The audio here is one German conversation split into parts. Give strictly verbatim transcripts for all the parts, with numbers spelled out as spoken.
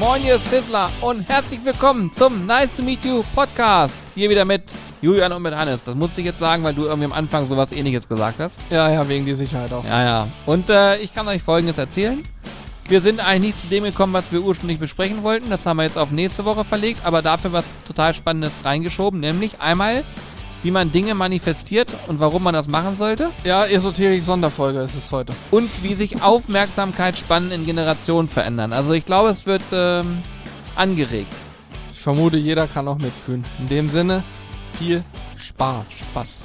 Moin, hier ist Sizzler und herzlich willkommen zum Nice to Meet You Podcast. Hier wieder mit Julian und mit Hannes. Das musste ich jetzt sagen, weil du irgendwie am Anfang sowas Ähnliches gesagt hast. Ja, ja, wegen der Sicherheit auch. Ja, ja. Und äh, ich kann euch Folgendes erzählen. Wir sind eigentlich nicht zu dem gekommen, was wir ursprünglich besprechen wollten. Das haben wir jetzt auf nächste Woche verlegt, aber dafür was total Spannendes reingeschoben. Nämlich einmal, wie man Dinge manifestiert und warum man das machen sollte. Ja, Esoterik-Sonderfolge ist es heute. Und wie sich Aufmerksamkeitsspannen in Generationen verändern. Also ich glaube, es wird ähm, angeregt. Ich vermute, jeder kann auch mitfühlen. In dem Sinne, viel Spaß. Spaß.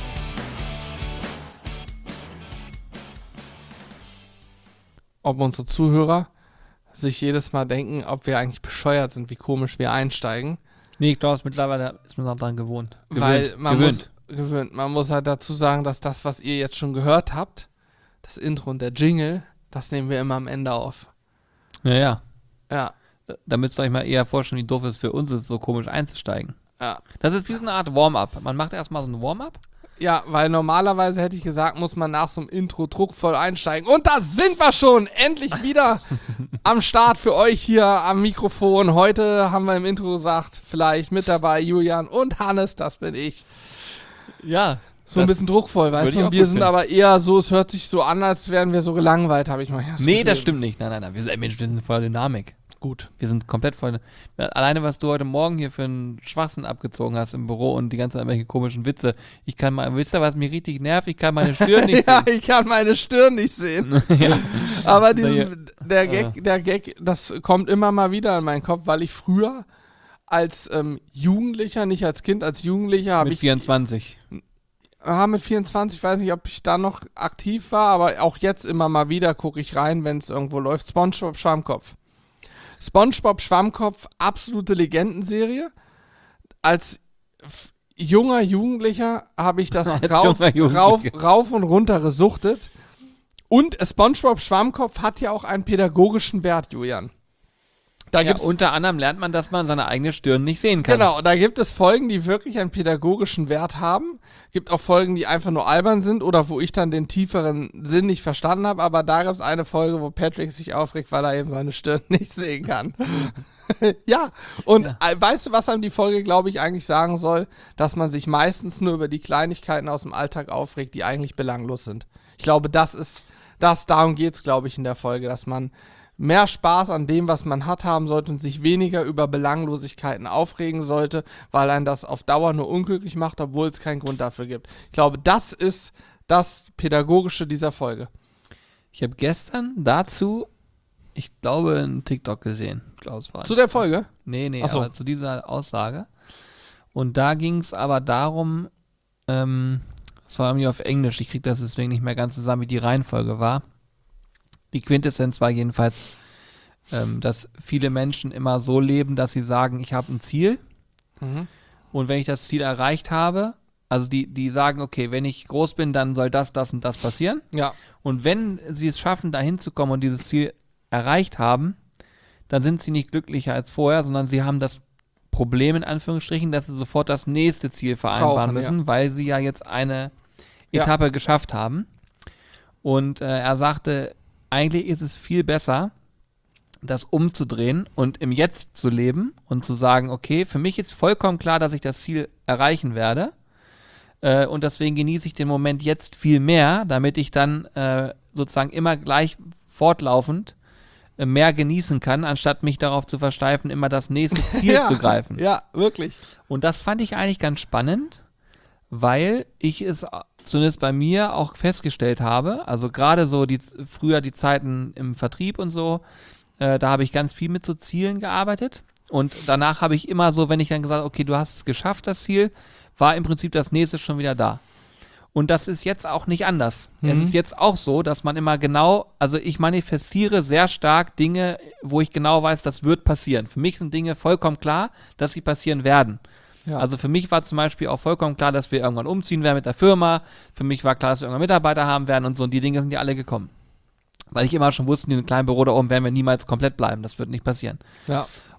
Ob unsere Zuhörer sich jedes Mal denken, ob wir eigentlich bescheuert sind, wie komisch wir einsteigen. Nee, ich glaube, mittlerweile ist man auch daran gewohnt. Gewöhnt. Weil man gewöhnt. muss gewöhnt. Man muss halt dazu sagen, dass das, was ihr jetzt schon gehört habt, das Intro und der Jingle, das nehmen wir immer am Ende auf. Ja, ja. Ja. Da müsst ihr euch mal eher vorstellen, wie doof es für uns ist, so komisch einzusteigen. Ja. Das ist wie so eine Art Warm-up. Man macht erstmal so ein Warm-up. Ja, weil normalerweise hätte ich gesagt, muss man nach so einem Intro druckvoll einsteigen. Und da sind wir schon! Endlich wieder am Start für euch hier am Mikrofon. Heute haben wir im Intro gesagt, vielleicht mit dabei Julian und Hannes, das bin ich. Ja. So ein bisschen druckvoll, weißt du? Und wir sind aber eher so, es hört sich so an, als wären wir so gelangweilt, habe ich mal das Nee, Gefühl. das stimmt nicht. Nein, nein, nein. Wir sind, Mensch, wir sind voller Dynamik. Gut. Wir sind komplett voll. Alleine, was du heute Morgen hier für einen Schwachsinn abgezogen hast im Büro und die ganzen irgendwelche komischen Witze. Ich kann mal, wisst ihr, was mich richtig nervt? Ich kann meine Stirn nicht ja, sehen. ich kann meine Stirn nicht sehen. ja. Aber diesen, der Gag, der Gag, das kommt immer mal wieder in meinen Kopf, weil ich früher als ähm, Jugendlicher, nicht als Kind, als Jugendlicher habe ich... Mit vierundzwanzig. Ja, mit vierundzwanzig, ich weiß nicht, ob ich da noch aktiv war, aber auch jetzt immer mal wieder gucke ich rein, wenn es irgendwo läuft. SpongeBob Schwammkopf. SpongeBob Schwammkopf, absolute Legendenserie. Als f- junger Jugendlicher habe ich das rauf, rauf, rauf und runter gesuchtet. Und SpongeBob Schwammkopf hat ja auch einen pädagogischen Wert, Julian. Da Ja, gibt's unter anderem lernt man, dass man seine eigene Stirn nicht sehen kann. Genau, da gibt es Folgen, die wirklich einen pädagogischen Wert haben. Gibt auch Folgen, die einfach nur albern sind oder wo ich dann den tieferen Sinn nicht verstanden habe. Aber da gab es eine Folge, wo Patrick sich aufregt, weil er eben seine Stirn nicht sehen kann. ja, und Ja. äh, weißt du, was einem die Folge, glaube ich, eigentlich sagen soll? Dass man sich meistens nur über die Kleinigkeiten aus dem Alltag aufregt, die eigentlich belanglos sind. Ich glaube, das ist, das, darum geht es, glaube ich, in der Folge, dass man mehr Spaß an dem, was man hat, haben sollte und sich weniger über Belanglosigkeiten aufregen sollte, weil einen das auf Dauer nur unglücklich macht, obwohl es keinen Grund dafür gibt. Ich glaube, das ist das Pädagogische dieser Folge. Ich habe gestern dazu, ich glaube, einen TikTok gesehen. Klaus war Zu der Folge? Nee, nee, Ach so. aber zu dieser Aussage. Und da ging es aber darum, ähm, das war irgendwie auf Englisch, ich kriege das deswegen nicht mehr ganz zusammen, wie die Reihenfolge war. Die Quintessenz war jedenfalls, ähm, dass viele Menschen immer so leben, dass sie sagen, ich habe ein Ziel Mhm. und wenn ich das Ziel erreicht habe, also die, die sagen, okay, wenn ich groß bin, dann soll das, das und das passieren. Ja. Und wenn sie es schaffen, da hinzukommen und dieses Ziel erreicht haben, dann sind sie nicht glücklicher als vorher, sondern sie haben das Problem in Anführungsstrichen, dass sie sofort das nächste Ziel vereinbaren Brauchen, müssen, ja. weil sie ja jetzt eine Ja. Etappe geschafft haben. Und äh, er sagte, eigentlich ist es viel besser, das umzudrehen und im Jetzt zu leben und zu sagen, okay, für mich ist vollkommen klar, dass ich das Ziel erreichen werde äh, und deswegen genieße ich den Moment jetzt viel mehr, damit ich dann äh, sozusagen immer gleich fortlaufend äh, mehr genießen kann, anstatt mich darauf zu versteifen, immer das nächste Ziel ja. zu greifen. Ja, wirklich. Und das fand ich eigentlich ganz spannend, weil ich es zumindest bei mir auch festgestellt habe, also gerade so die früher die Zeiten im Vertrieb und so, äh, da habe ich ganz viel mit so Zielen gearbeitet und danach habe ich immer so, wenn ich dann gesagt habe, okay, du hast es geschafft, das Ziel, war im Prinzip das nächste schon wieder da. Und das ist jetzt auch nicht anders. Mhm. Es ist jetzt auch so, dass man immer genau, also ich manifestiere sehr stark Dinge, wo ich genau weiß, das wird passieren. Für mich sind Dinge vollkommen klar, dass sie passieren werden. Ja. Also für mich war zum Beispiel auch vollkommen klar, dass wir irgendwann umziehen werden mit der Firma. Für mich war klar, dass wir irgendwann Mitarbeiter haben werden und so. Und die Dinge sind ja alle gekommen. Weil ich immer schon wusste, in diesem kleinen Büro da oben werden wir niemals komplett bleiben. Das wird nicht passieren. Ja.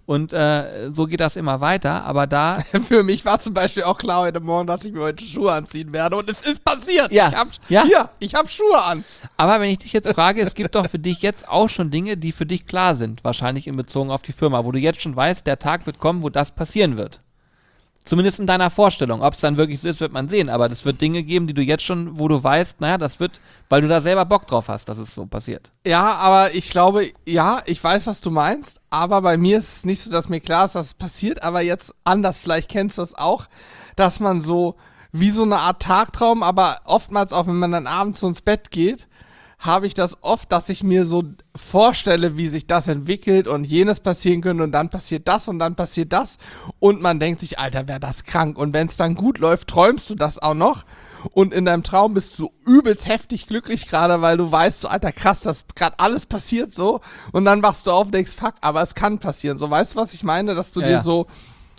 Und äh, so geht das immer weiter, aber da... Für mich war zum Beispiel auch klar heute Morgen, dass ich mir heute Schuhe anziehen werde und es ist passiert. Ja. Ich hab, Ja. Hier, ich habe Schuhe an. Aber wenn ich dich jetzt frage, es gibt doch für dich jetzt auch schon Dinge, die für dich klar sind, wahrscheinlich in Bezug auf die Firma, wo du jetzt schon weißt, der Tag wird kommen, wo das passieren wird. Zumindest in deiner Vorstellung. Ob es dann wirklich so ist, wird man sehen. Aber es wird Dinge geben, die du jetzt schon, wo du weißt, naja, das wird, weil du da selber Bock drauf hast, dass es so passiert. Ja, aber ich glaube, ja, ich weiß, was du meinst, aber bei mir ist es nicht so, dass mir klar ist, dass es passiert, aber jetzt anders, vielleicht kennst du das auch, dass man so wie so eine Art Tagtraum, aber oftmals auch, wenn man dann abends so ins Bett geht, habe ich das oft, dass ich mir so vorstelle, wie sich das entwickelt und jenes passieren könnte und dann passiert das und dann passiert das und man denkt sich, Alter, wäre das krank und wenn es dann gut läuft, träumst du das auch noch und in deinem Traum bist du übelst heftig glücklich gerade, weil du weißt, so Alter, krass, dass gerade alles passiert so und dann wachst du auf und denkst, fuck, aber es kann passieren. So, weißt du, was ich meine? Dass du Ja, dir ja. so,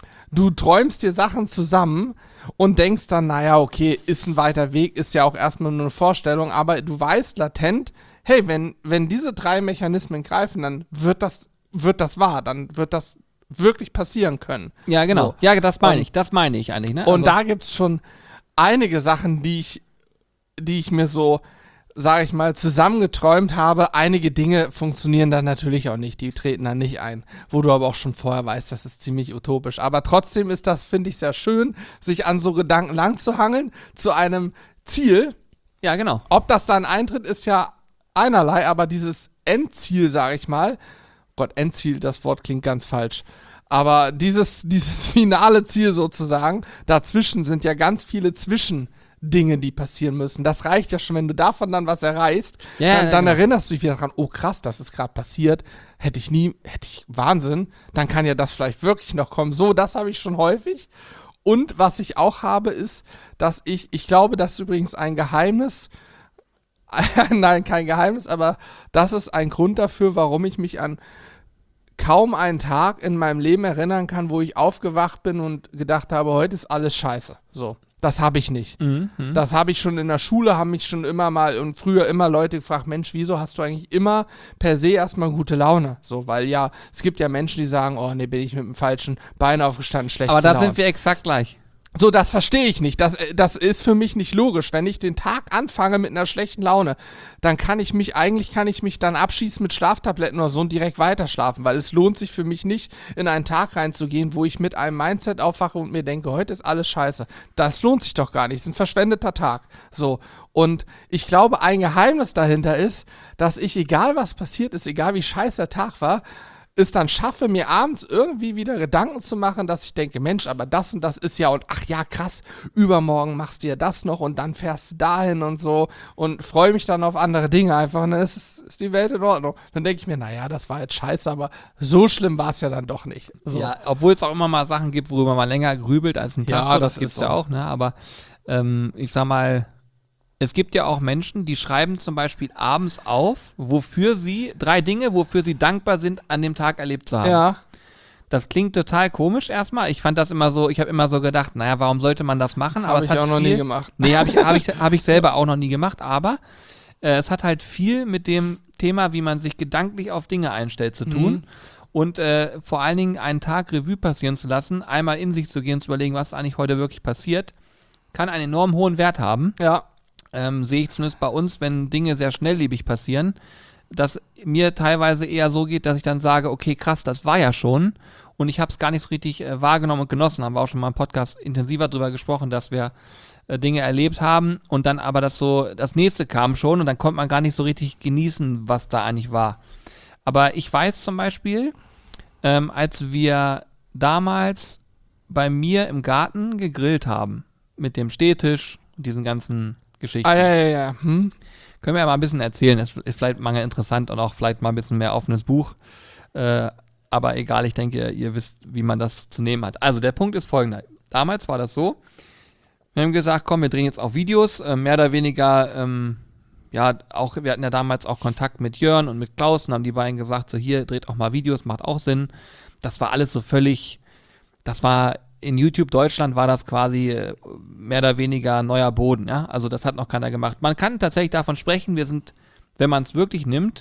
du träumst dir Sachen zusammen und denkst dann, naja, okay, ist ein weiter Weg, ist ja auch erstmal nur eine Vorstellung, aber du weißt latent, hey, wenn, wenn diese drei Mechanismen greifen, dann wird das, wird das wahr, dann wird das wirklich passieren können. Ja, genau. So. Ja, das meine Und- ich. Das meine ich eigentlich, ne? Und Also- da gibt es schon einige Sachen, die ich, die ich mir so, sage ich mal, zusammengeträumt habe. Einige Dinge funktionieren dann natürlich auch nicht, die treten dann nicht ein, wo du aber auch schon vorher weißt, das ist ziemlich utopisch. Aber trotzdem ist das, finde ich, sehr schön, sich an so Gedanken lang zu hangeln, zu einem Ziel. Ja, genau. Ob das dann eintritt, ist ja einerlei, aber dieses Endziel, sage ich mal, Gott, Endziel, das Wort klingt ganz falsch, aber dieses, dieses finale Ziel sozusagen, dazwischen sind ja ganz viele Zwischendinge, die passieren müssen. Das reicht ja schon, wenn du davon dann was erreichst, Ja, dann, ja, dann genau. erinnerst du dich wieder dran, oh krass, das ist gerade passiert, hätte ich nie, hätte ich, Wahnsinn, dann kann ja das vielleicht wirklich noch kommen. So, das habe ich schon häufig. Und was ich auch habe, ist, dass ich, ich glaube, das ist übrigens ein Geheimnis, nein, kein Geheimnis, aber das ist ein Grund dafür, warum ich mich an kaum einen Tag in meinem Leben erinnern kann, wo ich aufgewacht bin und gedacht habe, heute ist alles scheiße. So, das habe ich nicht. Mhm, mhm. Das habe ich schon in der Schule, haben mich schon immer mal und früher immer Leute gefragt, Mensch, wieso hast du eigentlich immer per se erstmal gute Laune? So, weil ja, es gibt ja Menschen, die sagen, oh nee, bin ich mit dem falschen Bein aufgestanden, schlecht Aber da gelaunt. sind wir exakt gleich. So, das verstehe ich nicht. Das, äh, das ist für mich nicht logisch. Wenn ich den Tag anfange mit einer schlechten Laune, dann kann ich mich, eigentlich kann ich mich dann abschießen mit Schlaftabletten oder so und direkt weiter schlafen, weil es lohnt sich für mich nicht, in einen Tag reinzugehen, wo ich mit einem Mindset aufwache und mir denke, heute ist alles scheiße. Das lohnt sich doch gar nicht. Es ist ein verschwendeter Tag. So. Und ich glaube, ein Geheimnis dahinter ist, dass ich, egal was passiert ist, egal wie scheiße der Tag war, es dann schaffe, mir abends irgendwie wieder Gedanken zu machen, dass ich denke, Mensch, aber das und das ist ja und ach ja, krass, übermorgen machst du ja das noch und dann fährst du dahin und so und freue mich dann auf andere Dinge einfach und dann ist, es- ist die Welt in Ordnung. Dann denke ich mir, naja, das war jetzt scheiße, aber so schlimm war es ja dann doch nicht. So. Ja, obwohl es auch immer mal Sachen gibt, worüber man länger grübelt als ein Tag. Ja, so, das das gibt's ist ja so. auch, ne? Aber ähm, ich sag mal, es gibt ja auch Menschen, die schreiben zum Beispiel abends auf, wofür sie, drei Dinge, wofür sie dankbar sind, an dem Tag erlebt zu haben. Ja, Das klingt total komisch erstmal. Ich fand das immer so, ich habe immer so gedacht, naja, warum sollte man das machen? Aber habe es ich hat auch noch viel, nie gemacht. Nee, habe ich, hab ich, hab ich selber auch noch nie gemacht, aber äh, es hat halt viel mit dem Thema, wie man sich gedanklich auf Dinge einstellt, zu tun. Mhm. Und äh, vor allen Dingen einen Tag Revue passieren zu lassen, einmal in sich zu gehen, zu überlegen, was eigentlich heute wirklich passiert, kann einen enorm hohen Wert haben. Ja, Ähm, sehe ich zumindest bei uns, wenn Dinge sehr schnelllebig passieren, dass mir teilweise eher so geht, dass ich dann sage, okay, krass, das war ja schon und ich habe es gar nicht so richtig äh, wahrgenommen und genossen. Haben wir auch schon mal im Podcast intensiver drüber gesprochen, dass wir äh, Dinge erlebt haben und dann aber das so, das nächste kam schon und dann konnte man gar nicht so richtig genießen, was da eigentlich war. Aber ich weiß zum Beispiel, ähm, als wir damals bei mir im Garten gegrillt haben, mit dem Stehtisch und diesen ganzen Geschichten. ah, ja, ja, ja. Hm? Können wir ja mal ein bisschen erzählen. Das ist vielleicht mal interessant und auch vielleicht mal ein bisschen mehr offenes Buch. Äh, aber egal, ich denke, ihr wisst, wie man das zu nehmen hat. Also der Punkt ist folgender. Damals war das so, wir haben gesagt, komm, wir drehen jetzt auch Videos, äh, mehr oder weniger, ähm, ja, auch, wir hatten ja damals auch Kontakt mit Jörn und mit Klaus und haben die beiden gesagt, so hier, dreht auch mal Videos, macht auch Sinn. Das war alles so völlig, das war in YouTube Deutschland war das quasi äh, mehr oder weniger neuer Boden, ja. Also das hat noch keiner gemacht. Man kann tatsächlich davon sprechen, wir sind, wenn man es wirklich nimmt,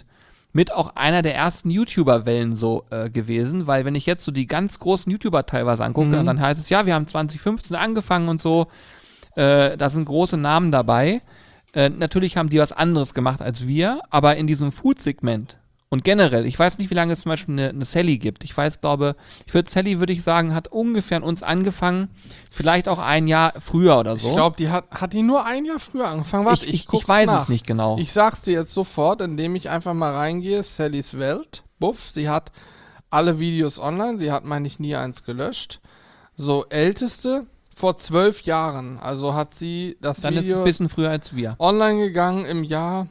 mit auch einer der ersten YouTuber-Wellen so äh, gewesen, weil wenn ich jetzt so die ganz großen YouTuber teilweise angucke, Mhm. dann heißt es, ja, wir haben zwanzig fünfzehn angefangen und so, äh, da sind große Namen dabei. Äh, natürlich haben die was anderes gemacht als wir, aber in diesem Food-Segment und generell, ich weiß nicht, wie lange es zum Beispiel eine, eine Sally gibt. Ich weiß, glaube, ich würde Sally, würde ich sagen, hat ungefähr an uns angefangen, vielleicht auch ein Jahr früher oder so. Ich glaube, die hat, hat die nur ein Jahr früher angefangen. Warte, ich, ich, ich, guck's ich weiß nach. es nicht genau. Ich sag's dir jetzt sofort, indem ich einfach mal reingehe, Sallys Welt, buff, sie hat alle Videos online, sie hat, meine ich, nie eins gelöscht. So, älteste, vor zwölf Jahren, also hat sie das Dann ist es Video ein bisschen früher als wir. online gegangen im Jahr,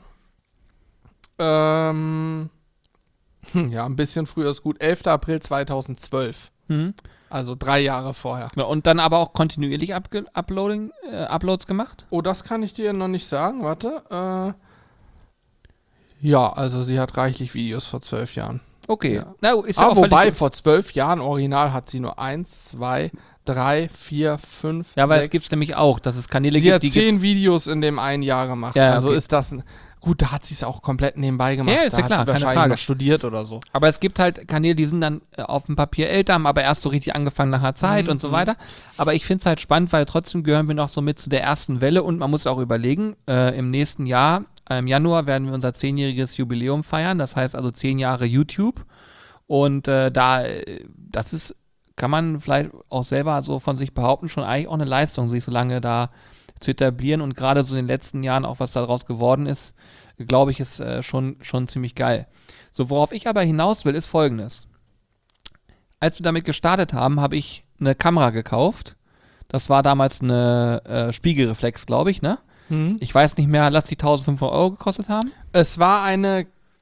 ähm, hm, ja, ein bisschen früher ist gut, elfter April zweitausendzwölf, Mhm. also drei Jahre vorher. Genau, und dann aber auch kontinuierlich upge- Uploading, äh, Uploads gemacht? Oh, das kann ich dir noch nicht sagen, warte, äh, ja, also sie hat reichlich Videos vor zwölf Jahren. Okay. Ja. Na, ist ja Ah, auch wobei, völlig- vor zwölf Jahren original hat sie nur eins, zwei, drei, vier, fünf, Ja, weil es sechs. gibt es nämlich auch, dass es Kanäle Sie gibt, hat die zehn gibt. Videos in dem einen Jahr gemacht. Ja, also okay. ist das ein, gut, da hat sie es auch komplett nebenbei gemacht. Ja, ist da ja hat klar, sie keine wahrscheinlich Frage. noch studiert oder so. Aber es gibt halt Kanäle, die sind dann äh, auf dem Papier älter, haben aber erst so richtig angefangen nach einer Zeit Mhm, und so mhm. weiter. Aber ich finde es halt spannend, weil trotzdem gehören wir noch so mit zu der ersten Welle und man muss auch überlegen, äh, im nächsten Jahr, äh, im Januar, werden wir unser zehnjähriges Jubiläum feiern. Das heißt also zehn Jahre YouTube. Und äh, da, äh, das ist, kann man vielleicht auch selber so von sich behaupten, schon eigentlich auch eine Leistung, sich so lange da zu etablieren. Und gerade so in den letzten Jahren auch, was daraus geworden ist, glaube ich, ist äh, schon, schon ziemlich geil. So, worauf ich aber hinaus will, ist Folgendes. Als wir damit gestartet haben, habe ich eine Kamera gekauft. Das war damals eine äh, Spiegelreflex, glaube ich, ne? Ich weiß nicht mehr, lass die eintausendfünfhundert Euro gekostet haben. Es war eine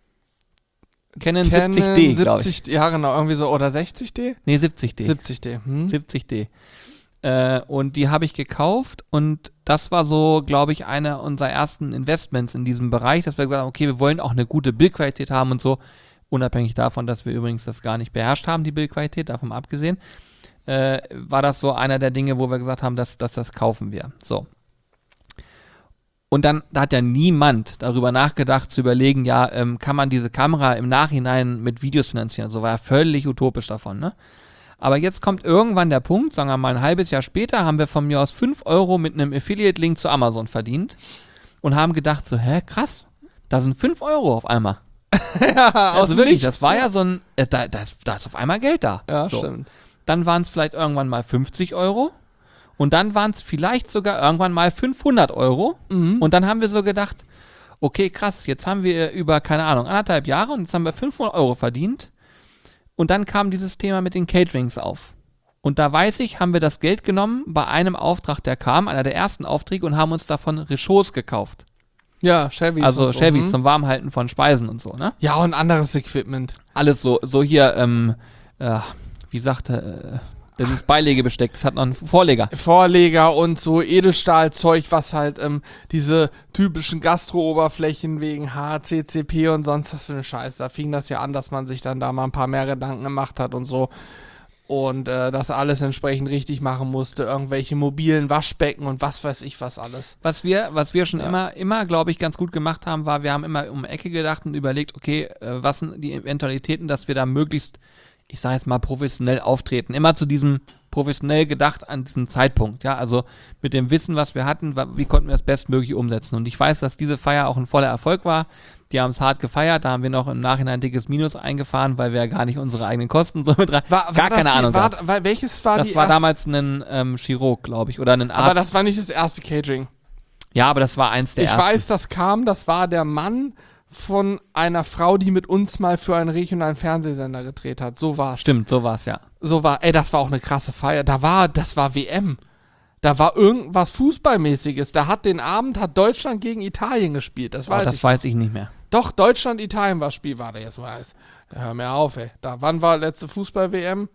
Canon, Canon siebzig D, glaube ich. siebzig, ja genau, irgendwie so, oder sechzig D? Nee, siebzig D. siebzig D. Hm? siebzig D. Äh, und die habe ich gekauft und das war so, glaube ich, einer unserer ersten Investments in diesem Bereich, dass wir gesagt haben, okay, wir wollen auch eine gute Bildqualität haben und so, unabhängig davon, dass wir übrigens das gar nicht beherrscht haben, die Bildqualität, davon abgesehen, äh, war das so einer der Dinge, wo wir gesagt haben, dass, dass das kaufen wir. So. Und dann, da hat ja niemand darüber nachgedacht, zu überlegen, ja, ähm, kann man diese Kamera im Nachhinein mit Videos finanzieren? So war ja völlig utopisch davon, ne? Aber jetzt kommt irgendwann der Punkt, sagen wir mal ein halbes Jahr später, haben wir von mir aus fünf Euro mit einem Affiliate-Link zu Amazon verdient und haben gedacht so, hä, krass, da sind fünf Euro auf einmal. Ja, Also wirklich, das war ja so ein, äh, da, da, ist, da ist auf einmal Geld da. Ja, so. stimmt. Dann waren es vielleicht irgendwann mal fünfzig Euro und dann waren es vielleicht sogar irgendwann mal fünfhundert Euro Mhm. und dann haben wir so gedacht, okay, krass, jetzt haben wir über, keine Ahnung, anderthalb Jahre und jetzt haben wir fünfhundert Euro verdient. Und dann kam dieses Thema mit den Caterings auf. Und da weiß ich, haben wir das Geld genommen bei einem Auftrag, der kam, einer der ersten Aufträge, und haben uns davon Rechauds gekauft. Ja, Chevys. Also und so. Chevys hm? zum Warmhalten von Speisen und so, ne? Ja, und anderes Equipment. Alles so, so hier, ähm, äh, wie sagte, äh, das ist Beilegebesteck, das hat noch einen Vorleger. Vorleger und so Edelstahlzeug, was halt ähm, diese typischen Gastro-Oberflächen wegen H C C P und sonst was für eine Scheiße. Da fing das ja an, dass man sich dann da mal ein paar mehr Gedanken gemacht hat und so. Und äh, das alles entsprechend richtig machen musste. Irgendwelche mobilen Waschbecken und was weiß ich was alles. Was wir, was wir schon Ja. immer, immer, glaube ich, ganz gut gemacht haben, war, wir haben immer um die Ecke gedacht und überlegt, okay, äh, was sind die Eventualitäten, dass wir da möglichst, ich sage jetzt mal, professionell auftreten. Immer zu diesem professionell gedacht an diesem Zeitpunkt, ja, also mit dem Wissen, was wir hatten, wa- wie konnten wir das bestmöglich umsetzen. Und ich weiß, dass diese Feier auch ein voller Erfolg war. Die haben es hart gefeiert, da haben wir noch im Nachhinein ein dickes Minus eingefahren, weil wir ja gar nicht unsere eigenen Kosten so mit rein. War, war gar das keine die, Ahnung. War, gehabt. war, welches war Das die war erste? damals ein ähm, Chirurg, glaube ich, oder ein Arzt. Aber das war nicht das erste Catering. ja, aber das war eins der Ich ersten. weiß, das kam, das war der Mann von einer Frau, die mit uns mal für einen regionalen Fernsehsender gedreht hat. So war's. Stimmt, so war es, ja. So war, ey, das war auch eine krasse Feier. Da war, das war W M. Da war irgendwas Fußballmäßiges. Da hat den Abend, hat Deutschland gegen Italien gespielt. Das Oh, weiß das ich. weiß ich nicht mehr. Doch, Deutschland-Italien war Spiel, war der jetzt weiß. Ja, hör mir auf, ey. Da, wann war letzte Fußball-W M?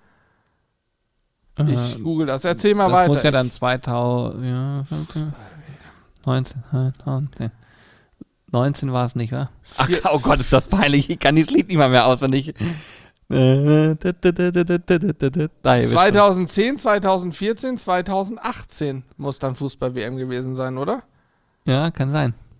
Ich Äh, google das. Erzähl mal das weiter. muss ja dann zweitausend, ja, fünfzehn, neunzehn, neunzehn, neunzehn war es nicht, wa? Ach, Vier- oh Gott, ist das peinlich. Ich kann dieses Lied nicht mal mehr auswendig. zweitausendzehn, zweitausendvierzehn, zweitausendachtzehn muss dann Fußball-W M gewesen sein, oder? Ja, kann sein.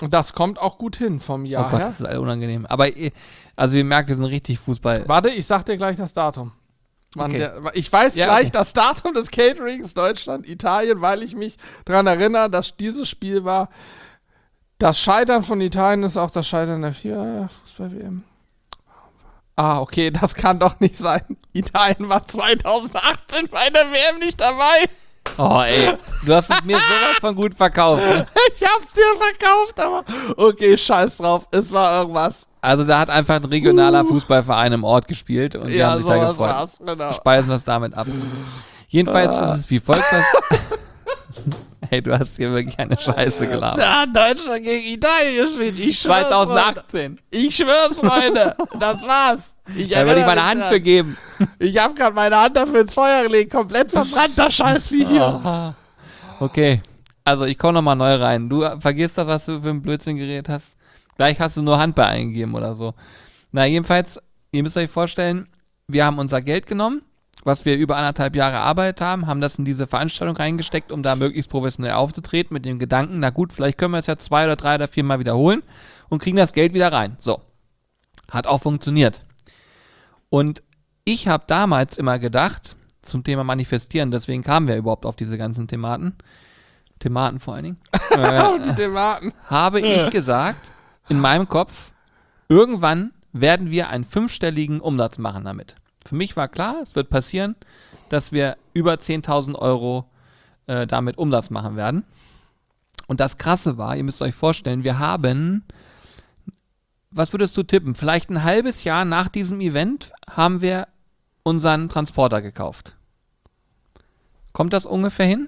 Das kommt auch gut hin vom Jahr Oh Gott, her. das ist all unangenehm. Aber, also ihr merkt, wir sind richtig Fußball. Warte, ich sag dir gleich das Datum. Wann Okay. der, ich weiß Ja, gleich okay. das Datum des Caterings Deutschland, Italien, weil ich mich daran erinnere, dass dieses Spiel war. Das Scheitern von Italien ist auch das Scheitern der vier Fußball-W M. Ah, okay, das kann doch nicht sein. Italien war zweitausendachtzehn bei der W M nicht dabei. Oh, ey. Du hast es mir sowas von gut verkauft. Ne? Ich hab's dir verkauft, aber okay, scheiß drauf. Es war irgendwas. Also da hat einfach ein regionaler Fußballverein im Ort gespielt und die Ja, haben sich da sowas gefreut. war's, genau. Speisen wir es damit ab. Jedenfalls ist es wie folgt. Was hey, du hast hier wirklich eine Scheiße gelabert. Ja, Deutschland gegen Italien gespielt. Ich schwör's, zweitausendachtzehn. Freunde. Ich schwör's, Freunde. Das war's. Ich Da würde ich erinnere meine mich Hand dran. für geben. Ich hab grad meine Hand dafür ins Feuer gelegt. Komplett verbrannter Scheißvideo. Okay, also ich komme nochmal neu rein. Du vergisst das, was du für ein Blödsinn geredet hast. Gleich hast du nur Handball eingegeben oder so. Na, jedenfalls, ihr müsst euch vorstellen, wir haben unser Geld genommen, was wir über anderthalb Jahre Arbeit haben, haben das in diese Veranstaltung reingesteckt, um da möglichst professionell aufzutreten, mit dem Gedanken, na gut, vielleicht können wir es ja zwei oder drei oder vier Mal wiederholen und kriegen das Geld wieder rein. So, hat auch funktioniert. Und ich habe damals immer gedacht, zum Thema Manifestieren, deswegen kamen wir überhaupt auf diese ganzen Thematen, Thematen vor allen Dingen, Auf äh, die Tomaten. habe ich gesagt, in meinem Kopf, irgendwann werden wir einen fünfstelligen Umsatz machen damit. Für mich war klar, es wird passieren, dass wir über zehntausend Euro äh, damit Umsatz machen werden. Und das Krasse war, ihr müsst euch vorstellen, wir haben, was würdest du tippen, vielleicht ein halbes Jahr nach diesem Event haben wir unseren Transporter gekauft. Kommt das ungefähr hin?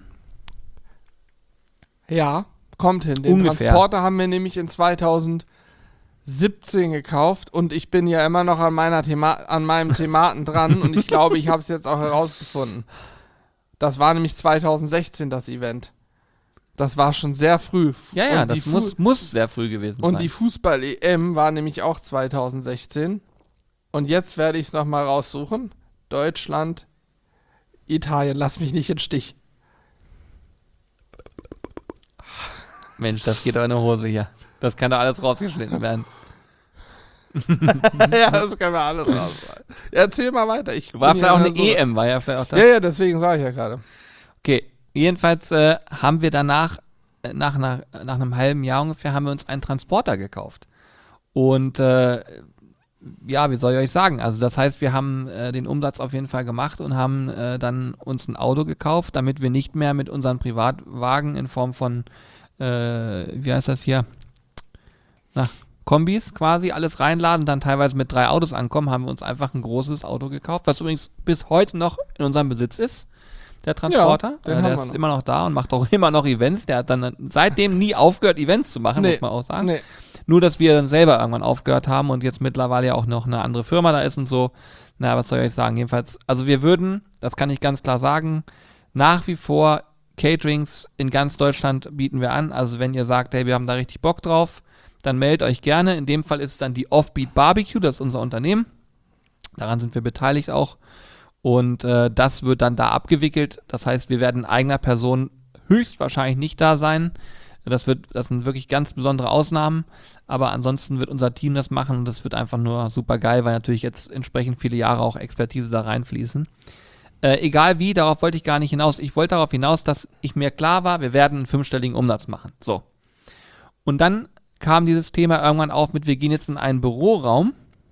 Ja, kommt hin. Den Ungefähr. Transporter haben wir nämlich in zweitausendsiebzehn gekauft und ich bin ja immer noch an, meiner Thema an meinem Thematen dran und ich glaube, ich habe es jetzt auch herausgefunden. Das war nämlich zweitausendsechzehn das Event. Das war schon sehr früh. Ja, ja, und die das Fu- muss, muss sehr früh gewesen Und sein. die Fußball-E M war nämlich auch zweitausendsechzehn. Und jetzt werde ich es nochmal raussuchen. Deutschland, Italien, lass mich nicht in den Stich. Mensch, das geht doch in eine Hose hier. Das kann doch alles rausgeschnitten werden. Ja, das können wir alles raus. Ja, erzähl mal weiter. Ich War bin vielleicht auch ja eine so- E M, war ja vielleicht auch das. Ja, ja, deswegen sage ich ja gerade. Okay, jedenfalls äh, haben wir danach, äh, nach, nach, nach einem halben Jahr ungefähr, haben wir uns einen Transporter gekauft. Und äh, ja, wie soll ich euch sagen? Also das heißt, wir haben äh, den Umsatz auf jeden Fall gemacht und haben äh, dann uns ein Auto gekauft, damit wir nicht mehr mit unseren Privatwagen in Form von, äh, wie heißt das hier? Na, Kombis quasi alles reinladen und dann teilweise mit drei Autos ankommen, haben wir uns einfach ein großes Auto gekauft, was übrigens bis heute noch in unserem Besitz ist, der Transporter. den äh, haben der wir ist noch. immer noch da und macht auch immer noch Events. Der hat dann seitdem nie aufgehört, Events zu machen, Nee, muss man auch sagen. Nee. Nur, dass wir dann selber irgendwann aufgehört haben und jetzt mittlerweile ja auch noch eine andere Firma da ist und so. Na, was soll ich euch sagen? Jedenfalls, also wir würden, das kann ich ganz klar sagen, nach wie vor Caterings in ganz Deutschland bieten wir an. Also wenn ihr sagt, hey, wir haben da richtig Bock drauf, dann meldet euch gerne. In dem Fall ist es dann die Offbeat Barbecue, das ist unser Unternehmen. Daran sind wir beteiligt auch. Und äh, das wird dann da abgewickelt. Das heißt, wir werden in eigener Person höchstwahrscheinlich nicht da sein. Das wird, das sind wirklich ganz besondere Ausnahmen. Aber ansonsten wird unser Team das machen und das wird einfach nur super geil, weil natürlich jetzt entsprechend viele Jahre auch Expertise da reinfließen. Äh, egal wie, darauf wollte ich gar nicht hinaus. Ich wollte darauf hinaus, dass ich mir klar war, wir werden einen fünfstelligen Umsatz machen. So. Und dann kam dieses Thema irgendwann auf mit, wir gehen jetzt in einen Büroraum,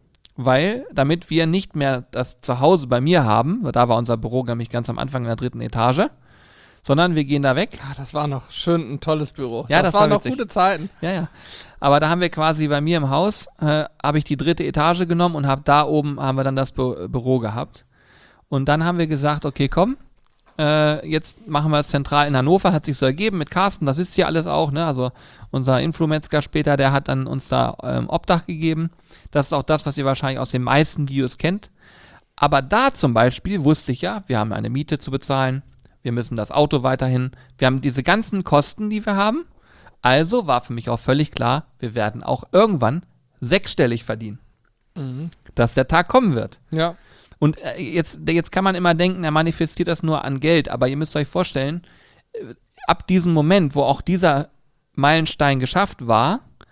weil, damit wir nicht mehr das Zuhause bei mir haben, weil da war unser Büro nämlich ganz am Anfang in der dritten Etage, sondern wir gehen da weg. Ja, das war noch schön ein tolles Büro. Ja, das war waren noch witzig. gute Zeiten. Ja, ja. Aber da haben wir quasi bei mir im Haus, äh, habe ich die dritte Etage genommen und habe da oben, haben wir dann das Bü- Büro gehabt. Und dann haben wir gesagt, okay, komm, äh, jetzt machen wir es zentral in Hannover, hat sich so ergeben mit Carsten, das wisst ihr alles auch, ne? Also unser Influmetzger später, der hat dann uns da ähm, Obdach gegeben. Das ist auch das, was ihr wahrscheinlich aus den meisten Videos kennt. Aber da zum Beispiel wusste ich ja, wir haben eine Miete zu bezahlen, wir müssen das Auto weiterhin, wir haben diese ganzen Kosten, die wir haben. Also war für mich auch völlig klar, wir werden auch irgendwann sechsstellig verdienen. Mhm. Dass der Tag kommen wird. Ja. Und äh, jetzt, jetzt kann man immer denken, er manifestiert das nur an Geld, aber ihr müsst euch vorstellen, äh, ab diesem Moment, wo auch dieser Meilenstein geschafft war,